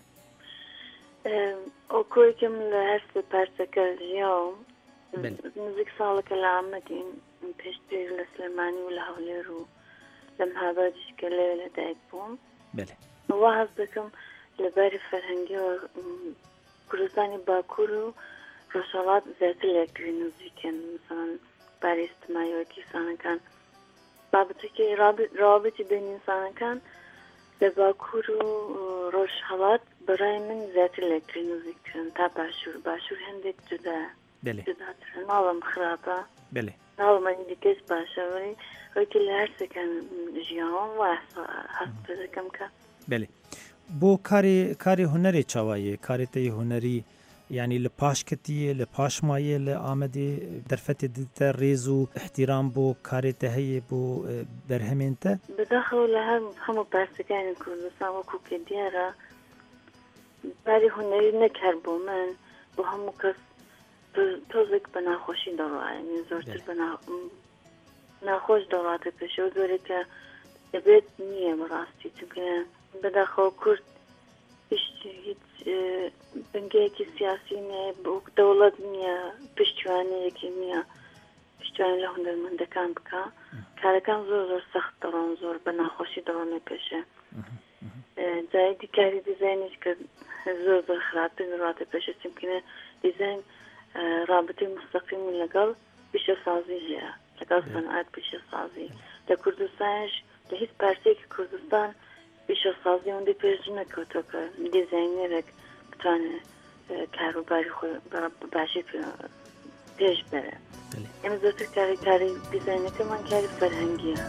Okurkim li her sê perseke jiyaw müzik saleke li Amedê pêştî li Slêmanî û li Hewlêr û li Mehabat jî gelê li dayk bûm. Belê. Wa hez dikim li berî ferhengî Kurdistanê Bakur û Rojhilat zêtir lekirî nûzîkin. Misalan berî îstîmayî wekî sanekan babetekî rabitî bên însanekan li Bakur û Rojhilat bi rayê min zêtir lekirî nûzîkin ta başûr. Başûr hindek cuda Belê. cudatir. Navem xirab e. Belê. Navem dîkes baş e welî wekî li her sekan jiyan wa hez dikim ke Belê. Bo karê karê hunerê çawa ye? Karê te yê hunerî yanî li paş ketiye, li paş maye li Amedê derfetê dite rêz û ihtiram bo karê te heye bo berhemên te? Bidaxew li her hemû persekanên Kurdistan wekû ke diyar e berî hunerî neker bo min bo hemû kes tozek bi naxweşî dewra yanî zortir bi naxweş dewra te pêşe û zoreke dibêt niye bi rastî çunke bidaxew Kurd hiç bingeyekî siyasî ne dewlet niye piştîwaniyekî niye piştîwanî li hunermendekan bike karekan zor zor sext deron zor bi naxweşî deronê pêşe cayê dîkarî dîzaynê jî zor zor xirabtir dewra te pêşe çimkîne dîzayn rabitê mustaqîm legal pîşesazî jî ye legal sanat pîşesazî li Kurdistanê jî li hîç persekî Kurdistan pîşesazî hûndê pêş jî nekewto ke dîzaynêrek bitwane karûbarî xwe bi başî pêş bere. Em zêtir karê karê dîzaynekeman karê ferhengî ye.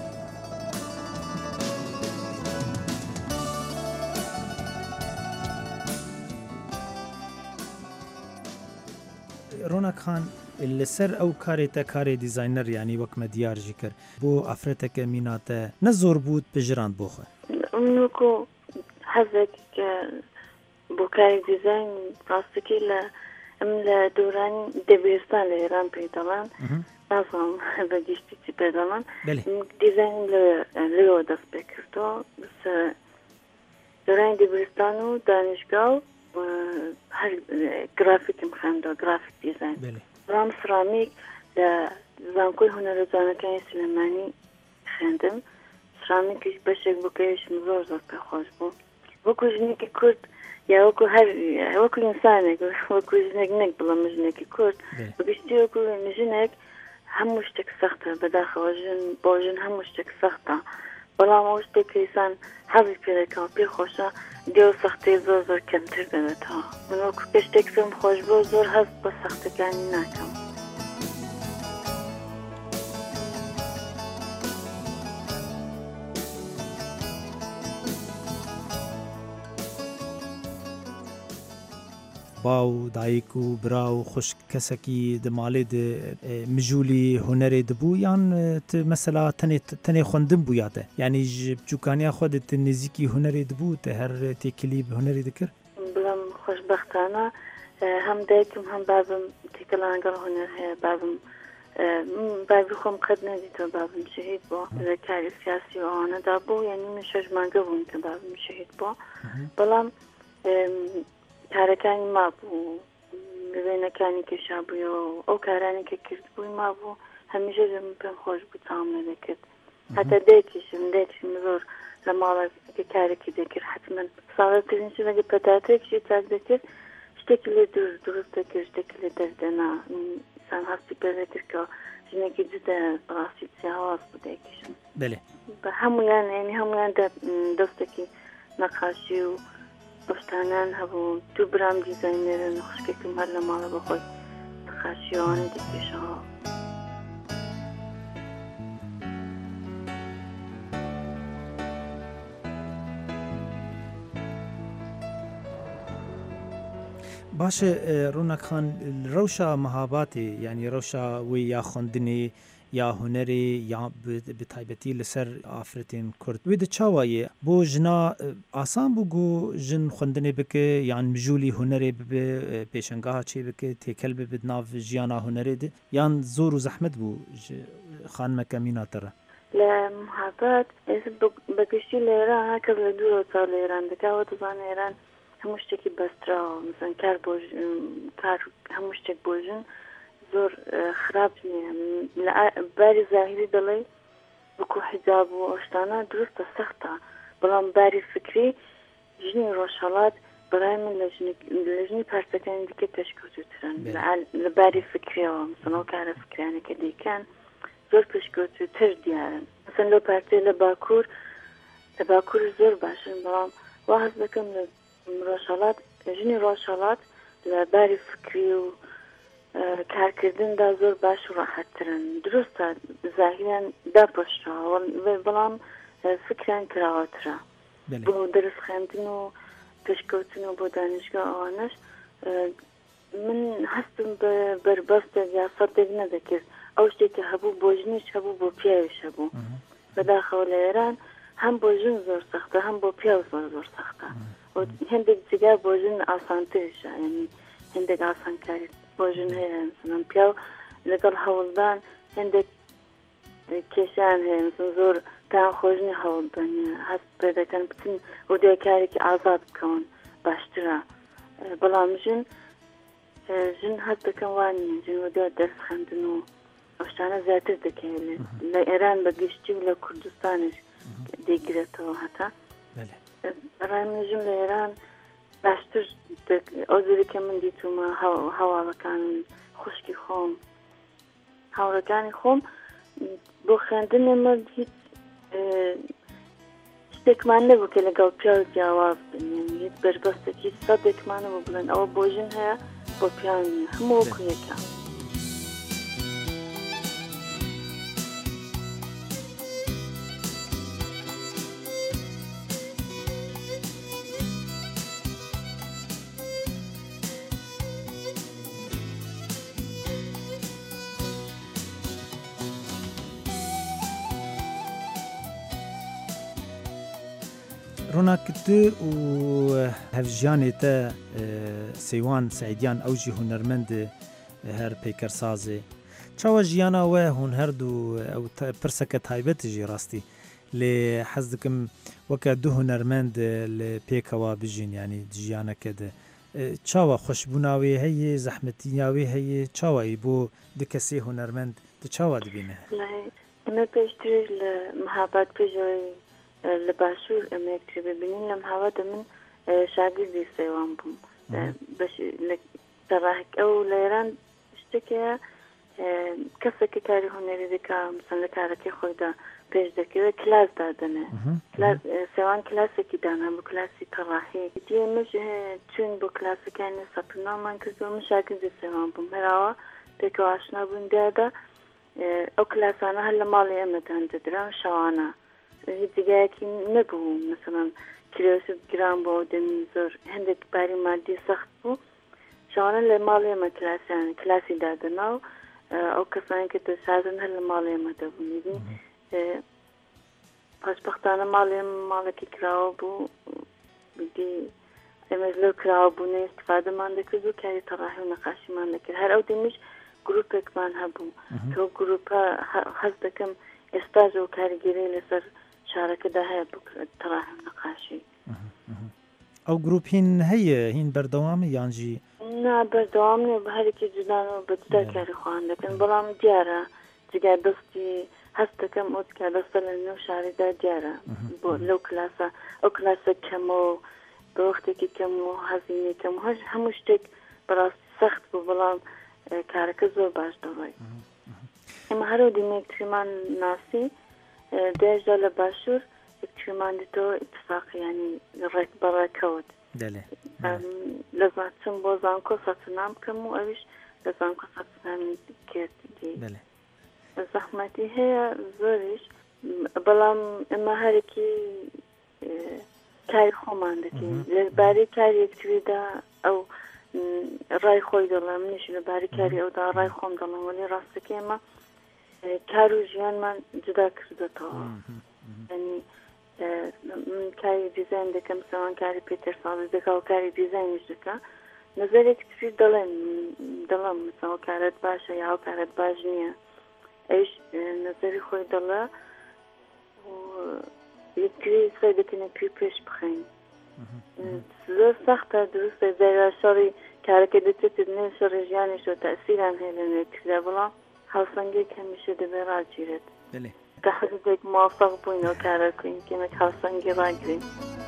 Ronak Xan li ser ew karê te karê dîzayner yanî wek me diyar jî kir bo afreteke mînate ne zor bû bijirand bo xwe? Min ku hezek bo karê dîzayn rastikî li em li dûranî debîristan li Îran pêdaman nazam bi giştî çi pêdaman dîzayn li Leo dest pê kirdo dûranî debîristan û danîşgav her grafîkim xendo grafîk dîzayn ram seramîk li Zankoy Huner Zanekanê Slêmanî xendim seramîk beşek bûkeyê ji min zor zor pê xweş bû wekû jinekî Kurd ya wekû her wekû însanek wekû jinek nek bila min jinekî Kurd bi giştî wekû min jinek hemû ştek sext e bidaxewa jin bo jin hemû ştek sext e belam ew ştekî însan hezî pê dike û pê xweş e dê û sextiyê zor zor kemtir bibet ha min wekû pêştek pê min xweş bû zor hez bi sextekanî nakim. باو دایک û bira û xweş kesekî di malê de mijûlî hunerê dibû yan tu mesela tenê tenê xwendin bûya te yanî ji biçûkaniya xwe de tu nêzîkî hunerê dibû te her têkilî bi hunerê dikir? Bilim xweşbextana hem daykim hem bavim têkilan gel huner heye bavim bavî xwe min qet nedîto bavim şehîd bû li karê siyasî û ane da bû yanî min şeş mange bûn ku bavim şehîd bû belam karekanî mabû rênekanî keşa bûye ew karanê ke kirdbûyî mabû hemîşe ji min pêm xweş bû tahamlê dikir heta dayekî ji min dayekî ji min zor li malekî karekî dikir hetmen sadetirîn jî vekî petatêk jî çak dikir ştekî lê durust dikir ştekî lê derdena însan hestî pê vekir ke jinekî cuda rastî siyahwas bû dayekî ji min Belê hemûyan yanî hemûyan de destekî neqaşî û ئەوشتانان هەبوو دوو برام دیزاینەرن خوشکێکم هەر لە ماڵە بەخۆی خاشیوانە دەکێشەوە. باشه رونق خان روشا مهاباتی یعنی روشا وی یا خوندنی یا هنری یا بتایبەتی لەسەر ئافرەتین کورد وی دچاوایە بۆ ژنا ئاسان بوو ژن خوندنێ بکە یان مژولی هنرێ ببێ پێشنگاها چێ بکە تێکەل ببێت ناو ژیانا هنرێ دێ یان زۆر و زەحمت بوو خانمەکە میناتەرە لە مهابات بەگشتی لە ئێران هەکەس لە دوو ساڵ لە ئێران دەکاوە دەزانە ئێران هەموو شتێکی بەستراوە مثلا کار بۆ کار هەموو شتێک بۆ ژن زۆر خراپ نییە باری زاهری دەڵێ وەکو حیجاب و ئەوشتانە دروستە سەختە بەڵام باری فکری ژنی ڕۆژهەڵات بەڕای من لە ژنی پارچەکانی دیکە پێشکەوتوترن لە باری فکریەوە مثلا ئەو کارە فکرانەکە دەیکەن زۆر پێشکەوتوتر دیارن مثلا لەو پارچەی لە باکوور لە باکوور زۆر باشن بەڵام وا هەست دەکەم لە ڕۆژهەڵات ژنی ڕۆژهەڵات لە باری فکری و کارکردندا زۆر باش و ڕاحەتترن دروستە زاهیان داپۆشراوە بەڵام فکریان کراوەترە بۆ دەرس خوێندن و پێشکەوتن و بۆ دانیشگا ئەوانەش من هەستم بە بەربەستێک یا سەردێک نەدەکرد ئەو شتێکە هەبوو بۆ ژنیش هەبوو بۆ پیاویش هەبوو بەداخەوە لە ئێران هەم بۆ ژن زۆر سەختە هەم بۆ پیاو زۆر زۆر سەختە هەندێک جگا بۆ ژن ئاسانترشە یعنی هەندێک ئاسانکاری بۆ ژن هەیە مثلا پیاو لەگەڵ هەوڵدان هەندێک کێشیان هەیە مثلا زۆر تان خۆژنی هەوڵدان هەست پێ دەکەن بچن بۆ دوای کارێکی ئازاد بکەون باشترە بەڵام ژن ژن هەست دەکەن وانە ژن بۆ دوای دەرس خوێندن و ئەو شتانە زیاتر دەکەوێت لە ئێران بەگشتی و لە کوردستانش دەیگرێتەوە هەتا بەڕای من ژن لە ئێران باشتر ئەو زۆرێکە من دیتومە هەواڵەکان خوشکی خۆم هاوڕەکانی خۆم بۆ خوێندنێ من هیچ شتێکمان نەبوو کە لەگەڵ پیاو جیاواز بن هیچ بەربەستێک هیچ سەدێکمان نەبوو بڵێن ئەوە بۆ ژن هەیە بۆ پیاو نییە هەموو وەکو یەکە ڕۆناکردە و هەفژیانێتە سەیوان سعیدیان ئەوژی هونەرمەند هەر پەیکەرسازێ چاوە ژیانەوە هون هەردوو ئەو پرسەکە تایبەتیژی ڕاستی لێ حەز دکم وەکە دوو هونەرمەند لە پێکەوە بژین ینی ژیانەکەدە چاوە خۆشببووناوێ هەیە زەحمەتیناوێ هەیە چاوایی بۆ دکەسێ هونەرمەند چاوە دبینە ئەمە پێشتر لە مەهاباد پێشەوەی لە باشوور ئەمەیەکتر ببینین لەم هاوادە من شاگردی سەیوان بووم ئەو لە ئێران شتێکەیە کەسێکی کاری هونەری دەکا مثلا لە کارەکەی خۆیدا پێش دەکەوێت کلاس دادەنێ سەیوان کلاسێکی دانا بۆ کلاسی تەڕاحی دیێمەش چون بۆ کلاسەکانی سەپنامان کردو من شاگردی سەیوان بووم هەراوە پێکەوە ئاشنا بوون دیادا ئەو کلاسانە هەر لە ماڵی ئەمەدان دەدرا شەوانە هیچ جگایەکی نەبوو مثلا کرێوست گران بۆ دەمی زۆر هەندێک باری مادی سەخت بوو شەوانە لە ماڵی ئێمە کلاسیان کلاسی دادەنا و ئەو کەسانی کە دەسازن هەر لە ماڵی ئێمە دەبوون پاشبەختانە ماڵی ئێمە ماڵێکی کراوە بوو ئێمەش لەو کراوە بوونە ئیستیفادەمان دەکرد و کاری تەڕاحی و نەقاشیمان دەکرد هەر ئەو دێمیش گروپێکمان هەبوو کە ئەو گروپە هەست دەکەم ئێستاژ و کاریگەری لەسەر شارەکەدا هەیە تەڕاحی و نەقاشی ئەو گروپ هین هەیە هین بەردەوامە یانجی نا بەردەوام نیە بە هەرێکی جودانەوە بە جودا کاری خۆیان دەکەن بەڵام دیارە جگای دەستی هەست دەکەم ئەو جگا دەستە لە نێو شارێدا دیارە بۆ لەو کلاسە ئەو کلاسە کەمەوە بە وەختێکی کەم و هەزینەی کەم و هەموو شتێک بەڕاستی سەخت بوو بەڵام کارەکە زۆر باش دەڕۆی ئێمە هەرو دیمەکتریمان ناسی دێژدا لە باشوور یەکتریمان دیتەوە ئیتفاقی ینی ڕێک بەڕێکەوت دله لەزانچم بۆ زانکۆ سەچنام بکەم و ئەویش لە زانکۆ سەچنامی کردی بله زەحمەتی هەیە زۆریش بەڵام ئێمە هەرێکی کاری خۆمان دەکەین لەبارەی کاری یەکتریدا ئەو ڕای خۆی دەڵێم منیش لەبارەی کاری ئەودا ڕای خۆم دەڵێم وەلی ڕاستەکەی ئێمە کار و ژیانمان جدا کردێتەوە ینی من کاری دیزاین دەکەم سەوان کاری پێتر ساڵی دەکا و کاری دیزاینش دەکا نظرێکی تری دەڵێن دەڵێم مثلا کارت باشە یا کارت باش نییە ئەوش نظری خۆی دەڵێ یەکتری سەر دەکەنە پێ پێش بخەین زۆر سەختە دروستە زێرا شەڕی کارەکە دەچێتت نێ شەڕی ژیانیش و تەسیران هەیە لە نوێترا بەڵام هاوسەنگێک هەمیشە دەبێ ڕاگیرێت کە حەزێک موافق بووینەوە کارەکەین کەمێک هاوسەنگی ڕاگرین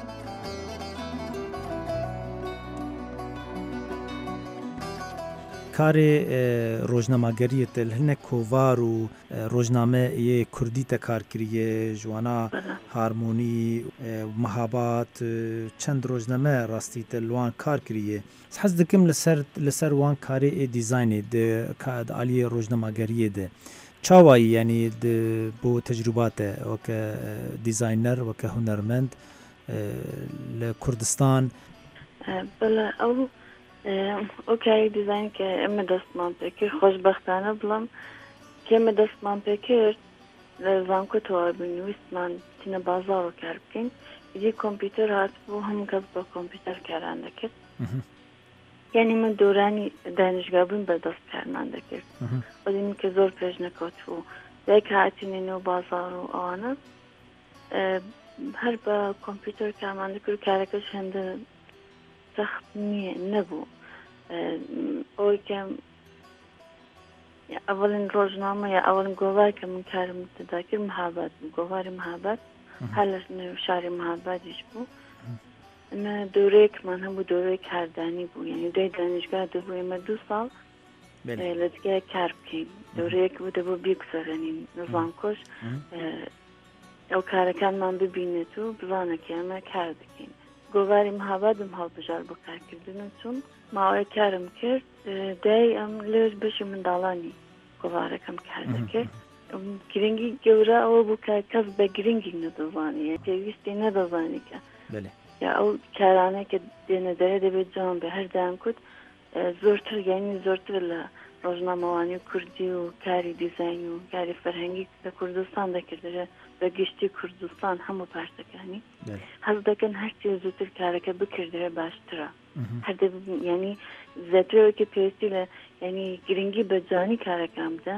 کارê rojnamageriyê te li hinek kovar û rojnameyê Kurdî te kar kiriye ji wana harmonî mehabat çend rojname rastî te li wan kar kiriye hez dikim li ser li ser wan karê ê dîzaynê di aliyê rojnamageriyê de çawayî yanî bo tecrüba te weke dîzayner weke hunermend li Kurdistan ew ئەو کاری دیزاین کە ئێمە دەستمان پێ کرد خۆشبەختانە بڵم کە ئێمە دەستمان پێ کرد لە زانکۆتەوە بووین ویستمان چینە بازاڕ و کار بکەین یدی کۆمپیوتەر هاتبوو هەموو کەس بۆ کۆمپیوتەر کاران دەکرد یعنی من دورانی دانشگا بووین بەدەست کارمان دەکرد وەدیم کە زۆر پێش نەکەوتبوو دایک هاتینێنەوە بازاڕ و ئەوانە هەر بە کۆمپیوتەر کارمان دەکرد کارەکەش هەندە سەخت نییە نەبوو ئەوەی کەم ئەوەڵین ڕۆژنامە یا ئەوەن گۆڤار کە من کارم تدا کرد مەهابەت بوو گۆڤاری مەهابەت هەر لە شاری مەهابەتیش بوو ئەمە دورەیەکمان هەبوو دورەی کاردانی بوو یعنی دوای دانشگا دەبوو ئێمە دوو ساڵ لە جگای کار بکەین دورەیەک بوو دەبوو بیگوزارێنین نظامکۆش ئەو کارەکانمان ببینێت و بزانەکە ئەمە کار دەکەین گۆڤاری مەهابەتم هەڵبژار بۆ کارکردنم چوون ماوەی کارم کرد دای ئەم لێش بەشی منداڵانی گۆڤارەکەم کار دەکرد گرنگی گەورە ئەوە بوو کە کەس بە گرنگی نەدەزانی پێویستی نەدەزانی کە یا ئەو کارانەی کە دێنە دەرێ دەبێت جوان بێ هەردایان کوت زۆرتر یانی زۆرتر لە ڕۆژنامەوانی کوردی و کاری دیزاین و کاری فەرهەنگی لە کوردستان دەکردێت بە گشتی کوردستان هەموو پارتەکانی هەز دەکەن هەرچی زووتر کارەکە بکردێ باشترە هەر ینی زیاترەوەی پێویستی لە ینی گرنگی بە جوانی کارەکان بدەن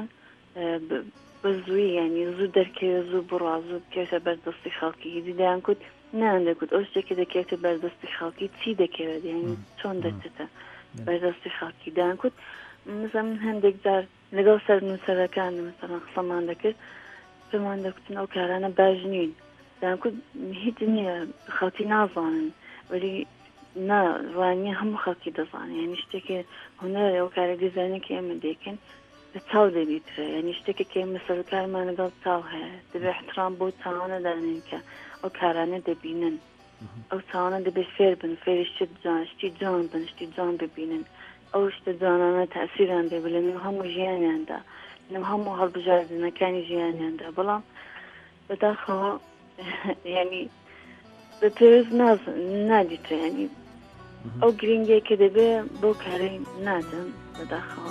بە زووی ینی زوو دەرکەوێت زوو بڕوا زوو بکێتە بەردەستی خەڵکی دیدایان کوت نان دەکوت ئەو شتێکی دەکێتە بەردەستی خەڵکی چی دەکەوێت ینی چۆن دەچێتە بەردەستی خەڵکی دایان کوت مثلا من هەندێک جار لەگەڵ سەر نووسەرەکان مثلا قسەمان دەکرد پێمان دەکوتن ئەو کارانە باش نین دایان هیچ نییە خەڵکی نازانن وەلی ناڕوانیە هەموو خەڵکی دەزانێت یعنی شتێکی هونەر ئەو کارە دیزاینێکی ئێمە دەکەن بە چاو دەبیترە یعنی شتێکی کە ئێمە سەرکارمان لەگەڵ چاو هەیە دەبێت احترام بۆ چاوانە دانین کە ئەو کارانە دەبینن ئەو چاوانە دەبێت فێر بن فێری شت جوان شتی جوان بن شتی جوان ببینن ئەو شتە جوانانە تەسیران دەبێت لە نێو هەموو ژیانیاندا لەم هەموو هەڵبژاردنەکانی ژیانیاندا بەڵام بەداخەوە ینی بە پێویست نادیترە ینی ئەو گرنگێک کە دەبێت بۆ کارەی نادەن بەداخەوە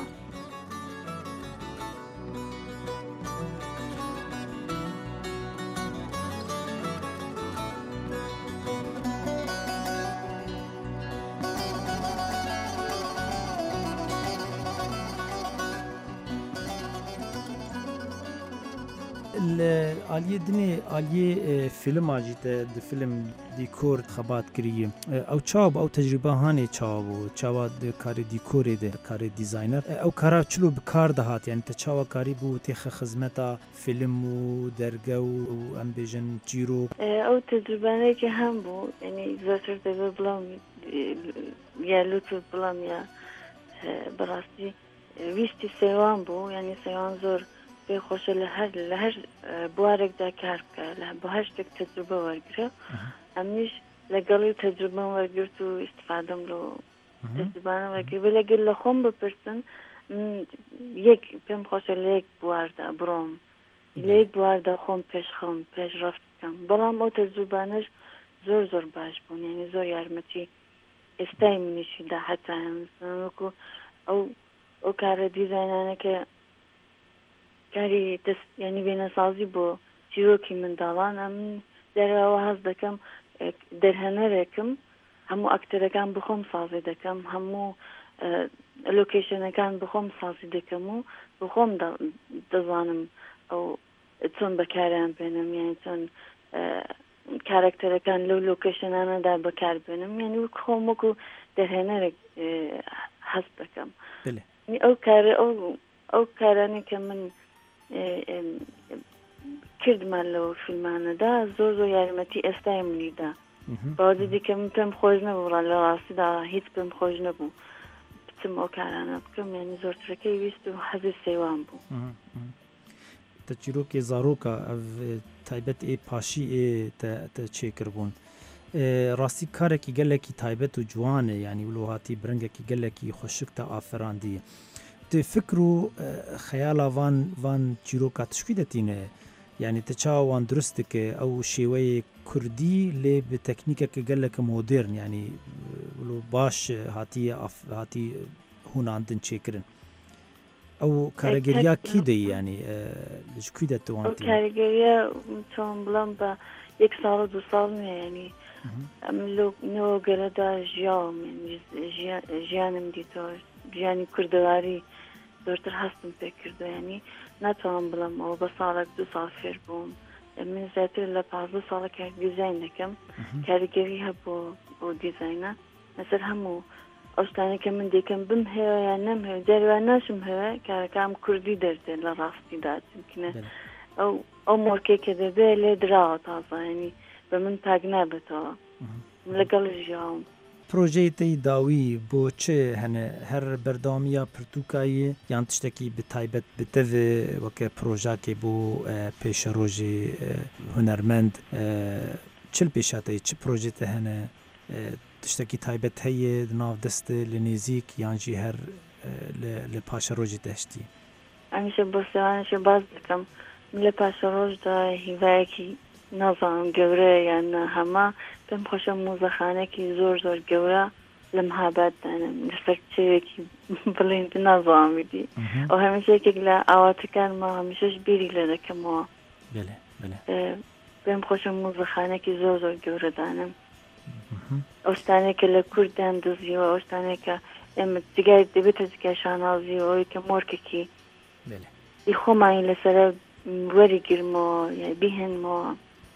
عالیه دنی عالیه فیلم آجیته د فیلم دیکور خبات کریه او چاب او تجربه هانی چاب و چاوا د کار دیکور ده کار دیزاینر او کارا چلو به کار دهات یعنی ته چاوا کاری بو تخ خدمتا فیلم و درگه و ام بیژن جیرو او تجربه نه که هم بو یعنی زاتر ده بلام یا لطف بلام یا براستی ویستی سیوان بو یعنی سیوان زور پێ خۆشە لە هەر لە هەر بوارێکدا کار بکە لە بۆ هەر شتێک تەجروبە وەرگرە ئەمیش لەگەڵی تەجروبەم وەرگرت و ئیستفادەم لە تەجروبانە وەرگرت لەگەر لە خۆم بپرسن یەک پێم خۆشە لە یەک بواردا بڕۆم لە یەک بواردا خۆم پێش خۆم پێش ڕەفت بکەم بەڵام ئەو تەجروبانەش زۆر زۆر باش بوون یعنی زۆر یارمەتی ئێستای منیشیدا حتا وەکو ئەو ئەو کارە دیزاینانە کە کاری دەست یعنی وێنەسازی بۆ چیرۆکی منداڵانە من دەرەوە هەست دەکەم دەرهەنەرێکم هەموو ئەکتەرەکان بخۆم سازی دەکەم هەموو لۆکیشنەکان بخۆم سازی دەکەم و بخۆم دەزانم ئەو چۆن بەکاریان بێنم یعنی چۆن کارکتەرەکان لەو لۆکیشنانەدا بەکار بێنم یعنی وەک خۆم وەکو دەرهێنەرێک هەست دەکەم ئەو کارە ئەو ئەو کارانی کە من کردمان لەو فیلمانەدا زۆر زۆر یارمەتی ئێستای منیدا باوەجە دیکە من پێم خۆش نەبوو لە ڕاستیدا هیچ پێم خۆش نەبوو بچم ئەو کارانە بکەم یعنی زۆرترەکەی ویست و حەزی سێوان بوو تە چیرۆکێ زارۆکە ئەv تایبەت ئێ پاشی ئێ تە چێکردبوون ڕاستی کارێکی گەلێکی تایبەت و جوانە یعنی ولوهاتی برنگێکی گەلێکی خۆشک تا ئافراندیە تێ فکر و خەیاڵا وان وان چیرۆکە تشکی دەتینە یعنی تە چاوان درستکە ئەو شێوەیە کوردی لێ بە تەکنیکێکە گەلێکە مۆدرن ینی باش هاتیە هاتی هوناندن چێکردن ئەو کارەگەریا کی دەی ینی کوی دەتوان کارەگەریە چۆن بڵام بە یەک ساڵ دو ساڵ نیە ینی نەوە گەرەدا ژیاوم ژیانم دیتەوە ژیانی کوردەواری زۆرتر هەستم پێ کردو ینی ناتوان بڵم ئەوە بە ساڵێک دو ساڵ فێر بووم من زیاتر لە پازدە ساڵە کار دیزاین دەکەم کاریگەری هەبوو بۆ دیزاینە لەسەر هەموو ئەو شتانێکە من دێکەم بم هەیە یان نەمهەوە جاروان ناشم هەوە کارەکەم کوردی دەردێت لە ڕاستیدا چونکە ئەو ئەو مۆرکێکە دەبێت لێ دراوە تازە ینی بە من پاک نابێتەوە لەگەڵ ژیاوم پرۆژەی تەی داوی بۆ چێ هەنە هەر بەرداوامیە پرتوکایە یان تشتێکی بتایبەت بتەوێ وەکە پرۆژاکێ بۆ پێشە ڕۆژێ هونەرمەند چل پێشاتەی چ پرۆژێتە هەنە تشتێکی تایبەت هەیە ناو دەستە لە نێزیک یانجی هەر لە پاشە ڕۆژی دەشتی ئەمیشە بۆ سێوانشە باز دەکەم لە پاشە ڕۆژدا هیڤایەکی نازانم گەورە یان هەما پێم خۆشە مۆزەخانێکی زۆر زۆر گەورە لە مەهاباددانم لەسەر چێوێکی بڵێن نازانیدی ئەو هەمیشەیەکێک لە ئاواتەکانمە هەمیشەش بیری لە دەکەمەوە پێم خۆشە مۆزەخانێکی زۆر زۆر گەورەدانم ئەو شتانێکە لە کورددان دزیەوە ئەو شتانێکە ئێمە جگای دەبێتە جگای شانازی ئەوەی کە مۆرکێکی خۆمانی لەسەرە وەری گرمەوە یا بیهێنمەوە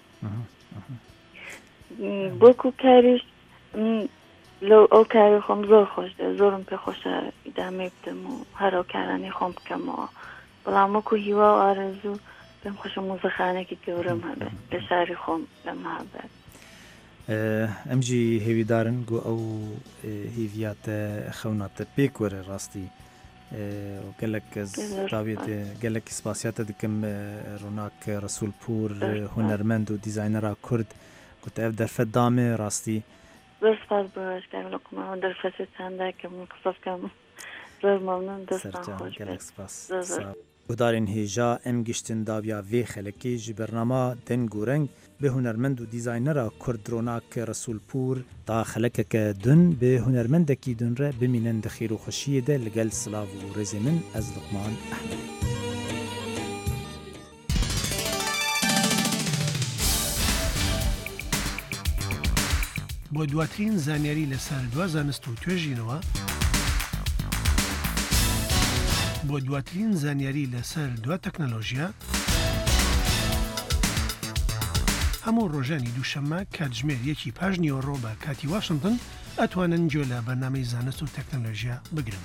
بۆکو کاریش لەو ئەو کاری خۆم زۆر خۆش دە زۆرم پێ خۆشە ئیدامێ بدەم و هەر ئەو کارانی خۆم بکەمەوە بەڵام وەکو هیوا و ئارەزوو پێم خۆشە مۆزەخانێکی گەورەم هەبێت لە شاری خۆم لە مەهاباد ئەمجی هێویدارن گو ئەو هیڤیاتە خەوناتە پێک وەرە ڕاستی gelek davêt gelek spasiyata dikim ronak Resulpûr hunermend û dîzaynera Kurd ku te ev derfet damê rastî zor spas bikim lokma derfetê çendekim qisa bikim zor memnûn destan xweş gelek spas gudarên hêja em giştin daviya vê xelekê ji bernama deng û reng bi hunermend û dîzaynera Kurd ronak Resulpûr da xelekeke dun bi hunermendekî dun re bimînin di xêr û xweşiyê de li gel silav û rêzê min ez Luqman Ehmedê بۆ دواترین زانیاری لەسەر دوا زانست و توێژینەوە بۆ دواترین زانیاری لەسەر دوا تەکنەلۆژیە هەموو ڕۆژانی دووشەممە کاتژمێر یەکی پاش نیوەڕۆ بە کاتی واشنگتن ئەتوانن گوێ لە بەرنامەی زانست و تەکنەلۆژیا بگرن.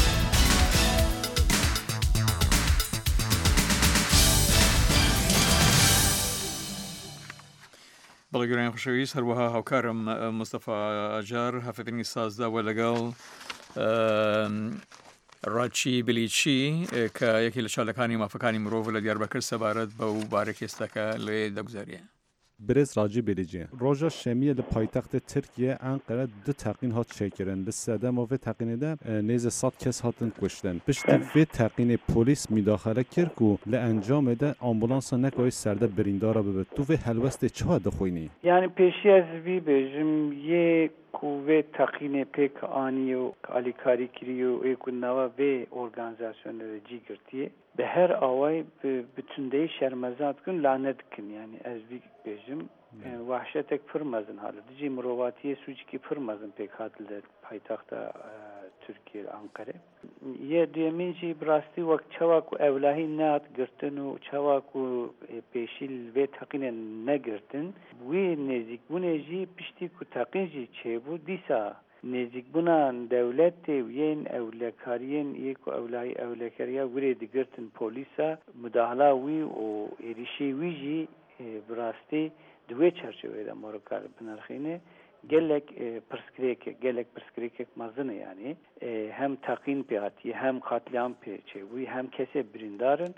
بەڵێگەرانی خۆشەویست هەروەها هاوکارم مستەفا ئاجار هەفێتنی سازداوە لەگەڵ ڕاچی بلیچی کە یەکی لە چالەکانی مافەکانی مرۆڤ لە دیاربەکر سەبارەت بە و بارێک ئێستاکە لێ دەگوزاریە. برز راجی بلیجی روژا شمیه لپایتخت ترکیه انقره دو تقین هات شکرن لسده ما و تقینه ده نیز صد کس هاتن کشتن پشتی و تقین پلیس میداخله کرد و لانجام ده آمبولانس نکوی سرده بریندارا ببد تو و هلوست چه دخوینی یعنی پیشی از وی بجم یه قوه تقین پیک آنی و آلیکاری کری و ایکوناوا و ارگانزاسیون رجی گرتیه به هر آوای بتونده شرمزات کن لعنت کن یعنی از وی بجم وحشتك فرمزن هذا دجي مرواتيه سوجكي فرمزن بيك هذا پایتخت ترکیه انقره یه دیمینجی براستی وقت چواکو اولاهی نات گرتن و چواکو پیشیل و تقین نگرتن وی نزیک بونجی پشتی کو تقینجی چه بود دیسا نزیک بونان دولت و ین اولکارین یکو اولاهی اولکاریا وری دیگرتن پولیسا مداخله وی و ایریشی ویجی براستی دوی چرچوه ده مارکار بنرخینه gelek e, pırskreke, gelek pırskreke mazını yani e, hem takin piyati hem katliam peçevi hem kese brindarın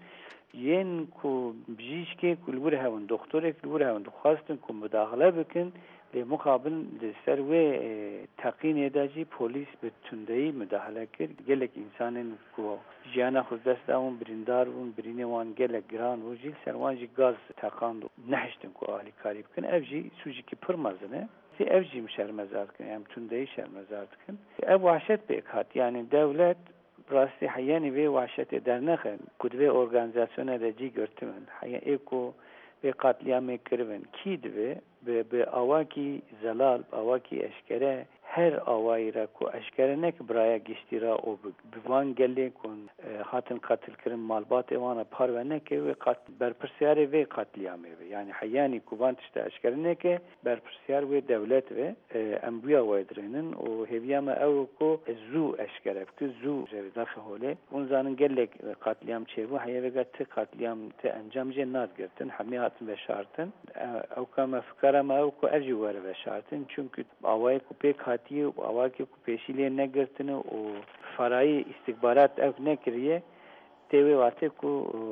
yen ku bijişke kulbur havun doktor kulbur havun duhastın ku müdahale bikin ve mukabil ser ve e, takin edeci polis bütündeyi müdahale kir gelek insanın ku jana xudest davun brindar un brinevan gelek gran vujil servanji gaz takandu nehştin ku ali karib kin evji sujiki pırmazını في أوجي مشرمزات كن يعني تندي شرمزات كن أو وحشت بيكات يعني دولة براسي حياني بي وحشت درنخن كود بي أورغانزاسيون رجي قرتمن حيان إيكو بي قاتليامي كربن كيد بي بي أواكي زلال أواكي أشكره her avayra ku eşkerenek braya geçtira o bivan gelle kun hatin katil kirin malbat evana parvenek ve kat berpersiyar ve katliam ve yani hayani kuvan işte eşkerenek berpersiyar ve devlet ve embuya vaydrinin o heviyama ev ku zu eşkeref ku zu jevdax hole unzanın gelle katliam çevu hayve gat katliam te encam cennat gertin hamiyatın ve şartın o kama fikrama ev ku erciwar ve şartın çünkü avay ku pek و اواکی کو پیشیلی نگرتنه و فرای استخبارات اف نکریه تیوی واته کو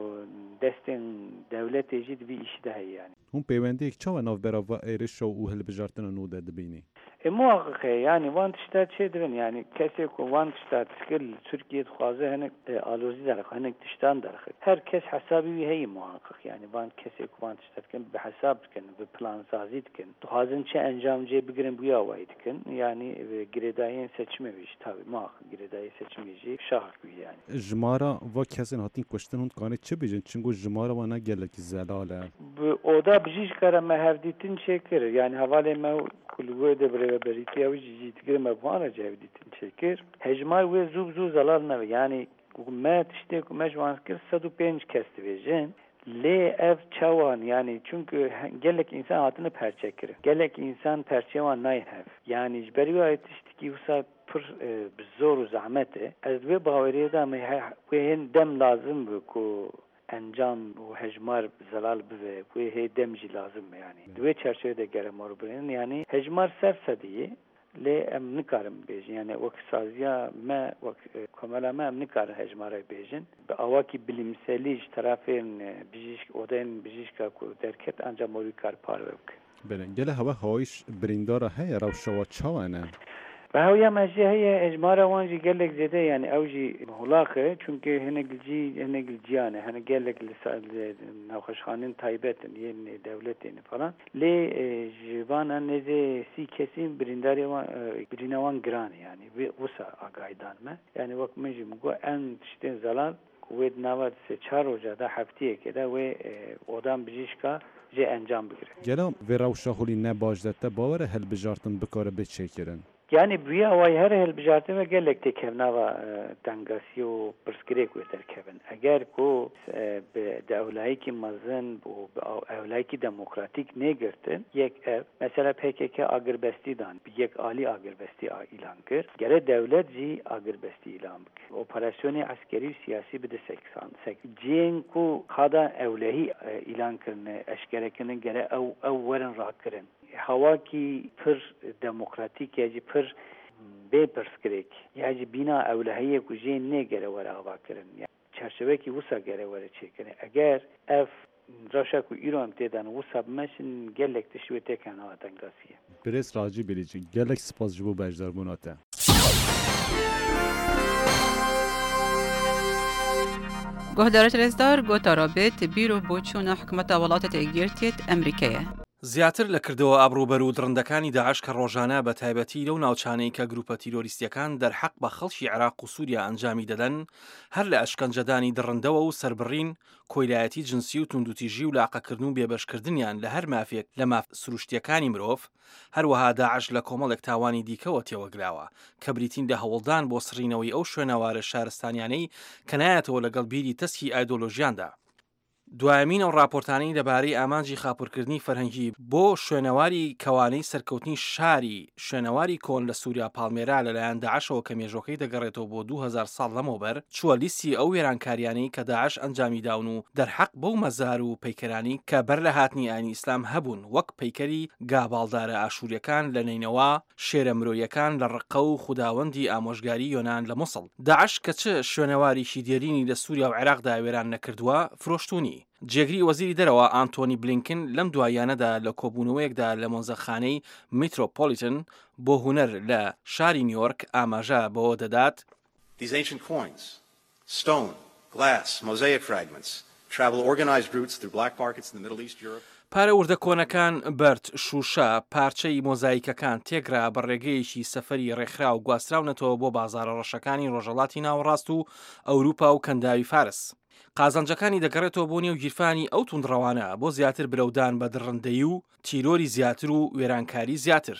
دستن دولت جدید بی اشده yani. هم پیوندی یک چه و ناف برا و ایرش و هل بجارتن نوده دبینی. محققه yani وان تشتات چه دبن yani کسی کو وان تشتات سکل Türkiye خوازه هنک آلوزی داره هنک تشتان داره herkes حسابی هی محقق yani وان کسی کو وان تشتات کن به حساب کن به پلان سازی کن خوازن چه انجام جه بگیرن bu yavayd kن yani گریداین seçimi بیش tabi محقق گریدای seçimi جه شاخ بی yani. جمارا و کسی هاتین کشتن هند کانه چه بیجن چنگو جمارا و نگلک زلاله. o da bijiş kara mehevditin çekir yani havale me kulübe de bre beritiya ve jitgir mebana cevditin çekir hecmar ve zub zub zalar ne yani hükümet işte mecvan kır yüz ve beş kesti vejin le ev çavan yani çünkü gelek insan adını perçekir gelek insan perçevan nay hev yani jberi ayet işte ki usa pır zor zahmete ez ve baveriye da me ve dem lazım bu ku انجام و هجمار زلال به و هی دمجی لازم yani. دوی çerçevede gere morbrinin yani hecmar sefsediye le em nikarim bejin yani o saziya me o kamela me em nikar hecmara bejin be avaki bilimseli tarafın bijiş odan bijişka ku derket anja morikar parvek. بله گله هوا هایش بریندار هی روشوا چاونه. و هویا مجی هی اجماع وانجی گلک زده yani اوجی مهلاقه çünkü هنگلجی هنگلجیانه هن گلک لسال نخوشخانین تایبتن یعنی devletin falan le jivana neze si kesin brindari brinavan gran yani ve usa agaydan mı yani vak mecim go en işte zalal kuvvet navat se çar ocada haftiye keda ve odan bijişka je enjam bigire. Gelam ve ravşahuli ne bajdette bavara hel bijartın bikare beçekirin. Yani bu avay her hel bijartı ve gelek tekevnava tangasiyo perskirek ve terkeven. Eğer ko be devlayı ki mazın bu devlayı ki demokratik ne görtün yek ev mesela P K K agirbestidan yek ali agirbesti ilan kır. Gere devlet ji agirbesti ilan kır. Operasyonu askeri siyasi bir de seksan. Ciyen ko kada evlahi ilan kırne eşkerekine gere ev ev veren rakırın. hava ki pır demokratik ya ji pır bê pirsgirêk ya jî bîna ewlehiyê ku jê nê gere were ava kirin çerçeve ki wisa gere were çêkirin eger ev ڕەوشک و ئیرۆم تێدان وسە بمەشن gelek tişwê têkanawa tengrasiye. Birêz Racî Bilîcî gelek spas ji bo bejdarbûna te. گۆهدارە رێزدار گۆتا رابێت بیرۆ بۆ چوونە حکومەتە وڵاتە تێگیرتێت ئەمریکایە. زیاتر لە کردەوە ئابڕوبەر و درڕندەکانی داعش کە ڕۆژانە بە تایبەتی لەو ناوچانەی کە گروپە تیرۆریستیەکان دەرحەق بە خەڵکی عێراق و سووریا ئەنجامی دەدەن هەر لە ئەشکەنجەدانی درڕندەوە و سربڕین کۆیلایەتی جنسی و توندوتیژی و لاقەکردن و بێبەشکردنیان لە هەر مافێک لە ماف سروشتیەکانی مرۆڤ هەروەها داعش لە کۆمەڵێک تاوانی دیکەوە تێوەگراوە کە بریتین لە هەوڵدان بۆ سڕینەوەی ئەو شوێنەوارە شارستانیانەی کە نایەتەوە لەگەڵ بیری تەسکی ئایدۆلۆژیاندا. دوایمین ئەو راپۆرتانەی دەبارەی ئامانجی خاپورکردنی فەرهەنگی بۆ شوێنەواری کەوانەی سەرکەوتنی شاری شوێنەواری کۆن لە سووریا پاڵمێرا لەلایەن داعشەوە کە مێژۆکەی دەگەڕێتەوە بۆ دوو هەزار ساڵ لەمەوبەر چووە لیستی ئەو وێرانکاریانەی کە داعش ئەنجامی داون و دەرحەق بەو مەزار و پەیکەرانی کە بەر لە هاتنی ئاینی ئیسلام هەبوون وەک پەیکەری گاباڵدارە ئاشووریەکان لە نینەوە شێرە مرۆیەکان لە ڕقە و خوداوەندی ئامۆژگاری یۆنان لە مووسڵ. داعش کە چ شوێنەواریشی دێرینی لە سووریا و عێراقدا وێران نەکردووە فرۆشتونی. جێگری وەزیری دەرەوە ئانتۆنی بلینکن لەم دوایانەدا لە کۆبوونەوەیەکدا لە مۆزەخانەی میترۆپۆلیتن بۆ هونەر لە شاری نیویۆرک ئاماژە بەوە دەدات These ancient coins, stone, glass, mosaic fragments, travel organized routes through black markets in the Middle East, Europe. پارە وردە کۆنەکان بەرد شوشە پارچەی مۆزایکەکان تێگرا بە ڕێگەیەکی سەفەری ڕێکخرا و گواستراونەتەوە بۆ بازارە ڕەشەکانی ڕۆژەڵاتی ناوەڕاست و ئەوروپا و کەنداوی فارس. قازانجەکانی دەگەڕێتەوە بۆ نێو گیرفانی ئەو توندڕەوانە بۆ زیاتر برەودان بە درڕندەی و تیرۆری زیاتر و وێرانکاری زیاتر.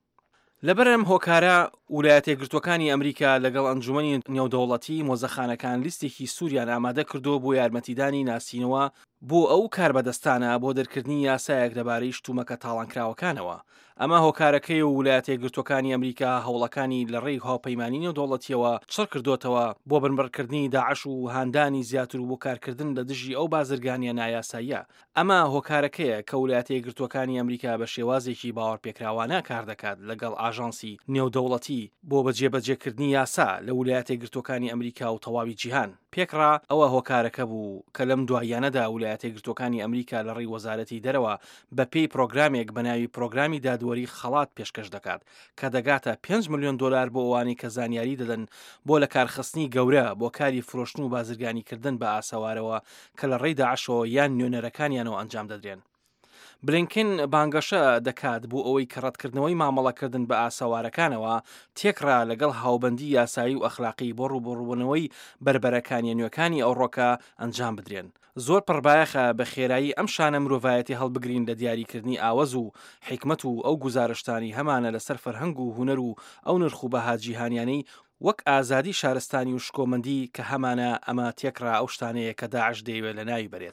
لەبەرم هۆکارە ویلایەتە یەکگرتووەکانی ئەمریکا لەگەڵ ئەنجومەنی نێودەوڵەتی مۆزەخانەکان لیستێکی سووریان ئامادە کردو بۆ یارمەتیدانی ناسینەوە بۆ ئەو کار بەدەستانە بۆ دەرکردنی یاسایەک دەبارەی شتومەکە تاڵانکراوەکانەوە. ئەمە هۆکارەکەی و ویلایەتە یەکگرتووەکانی ئەمریکا هەوڵەکانی لە ڕێی هاوپەیمانی نێودەوڵەتیەوە چڕ کردوتەوە بۆ بنبڕکردنی داعش و هاندانی زیاتر و بۆ کارکردن لە دژی ئەو بازرگانیە نایاساییە. ئەمە هۆکارەکەیە کە ویلایەتە یەکگرتووەکانی ئەمریکا بە شێوازێکی باوەڕپێکراوانە کار دەکات لەگەڵ ئاژانسی نێودەوڵەتی بۆ بەجێبەجێکردنی یاسا لە ویلایەتە یەکگرتووەکانی ئەمریکا و تەواوی جیهان. پێکڕا ئەوە هۆکارەکە بوو کە لەم دوایانەدا ویلایەتە یەکگرتووەکانی ئەمریکا لە ڕێی وەزارەتی دەرەوە بە پێی پرۆگرامێک بە ناوی پرۆگرامی دادوەری خەڵات پێشکەش دەکات کە دەگاتە پێنج ملیۆن دۆلار بۆ ئەوانەی کە زانیاری دەدەن بۆ لە کارخستنی گەورە بۆ کاری فرۆشتن و بازرگانیکردن بە ئاسەوارەوە کە لە ڕێی داعشەوە یان نوێنەرەکانیانەوە ئەنجام دەدرێن. بلینکن بانگەشە دەکات بۆ ئەوەی کە ڕەتکردنەوەی مامەڵەکردن بە ئاسەوارەکانەوە تێکڕا لەگەڵ هاوبەندی یاسایی و ئەخلاقی بۆ ڕوبڕوونەوەی بربەرەکانی نوێەکانی ئەوڕۆکە ئەنجام بدرێن. زۆر پڕبایەخە بە خێرایی ئەم شانە مرۆڤایەتی هەڵبگرین لە دیاریکردنی ئاوەز و حکمت و ئەو گزارشتانی هەمانە لەسەر فەرهەنگ و هونەر و ئەو نرخ و بەها جیهانیانەی وەک ئازادی شارستانی و شکۆمەندی کە هەمانە ئەمە تێکڕا ئەو شتانەیە کە داعش دەیەوێت لە ناوی بەرێت.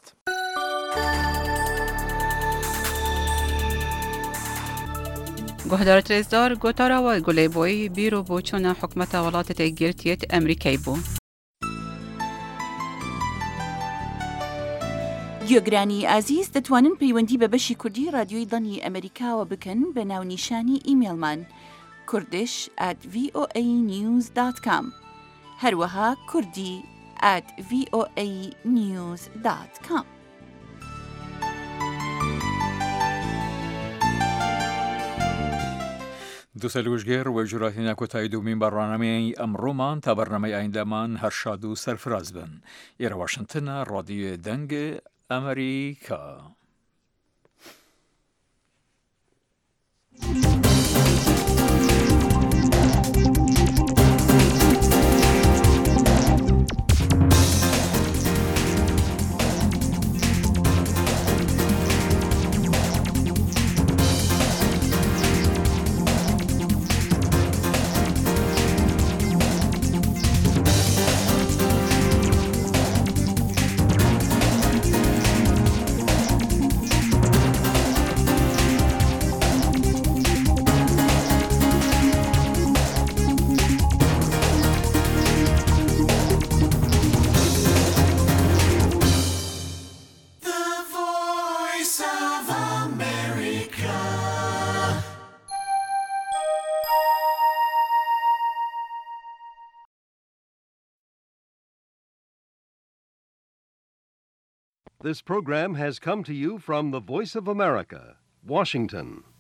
گۆهدارە رێزدار گۆتاراوە گولەیبۆی بیرۆ بۆ چوونە حکومەتە وڵاتە تێگیرتێت ئەمریکای بوو. گوێگرانی ئازیز دەتوانن پەیوەندی بە بەشی کوردی رادیۆی دڵی ئەمریکاوە بکەن بە ناونیشانی ئیمێلمان کوردش ئەت ڤی ئۆ ئەی نیوز دات کام هەروەها کوردی ئەت ڤی ئۆ ئەی نیوز دات کام. دووسەلوژگەر و ژوراتی کۆتایی دومین بەڕانەمەی ئەمڕۆمان تا بەرنامەی ئایندەمان هەرشاد و سەرفراز بن. ئێرە واشنگتنە ڕادیۆی دەنگ ئەمریکا. This program has come to you from the Voice of America, Washington.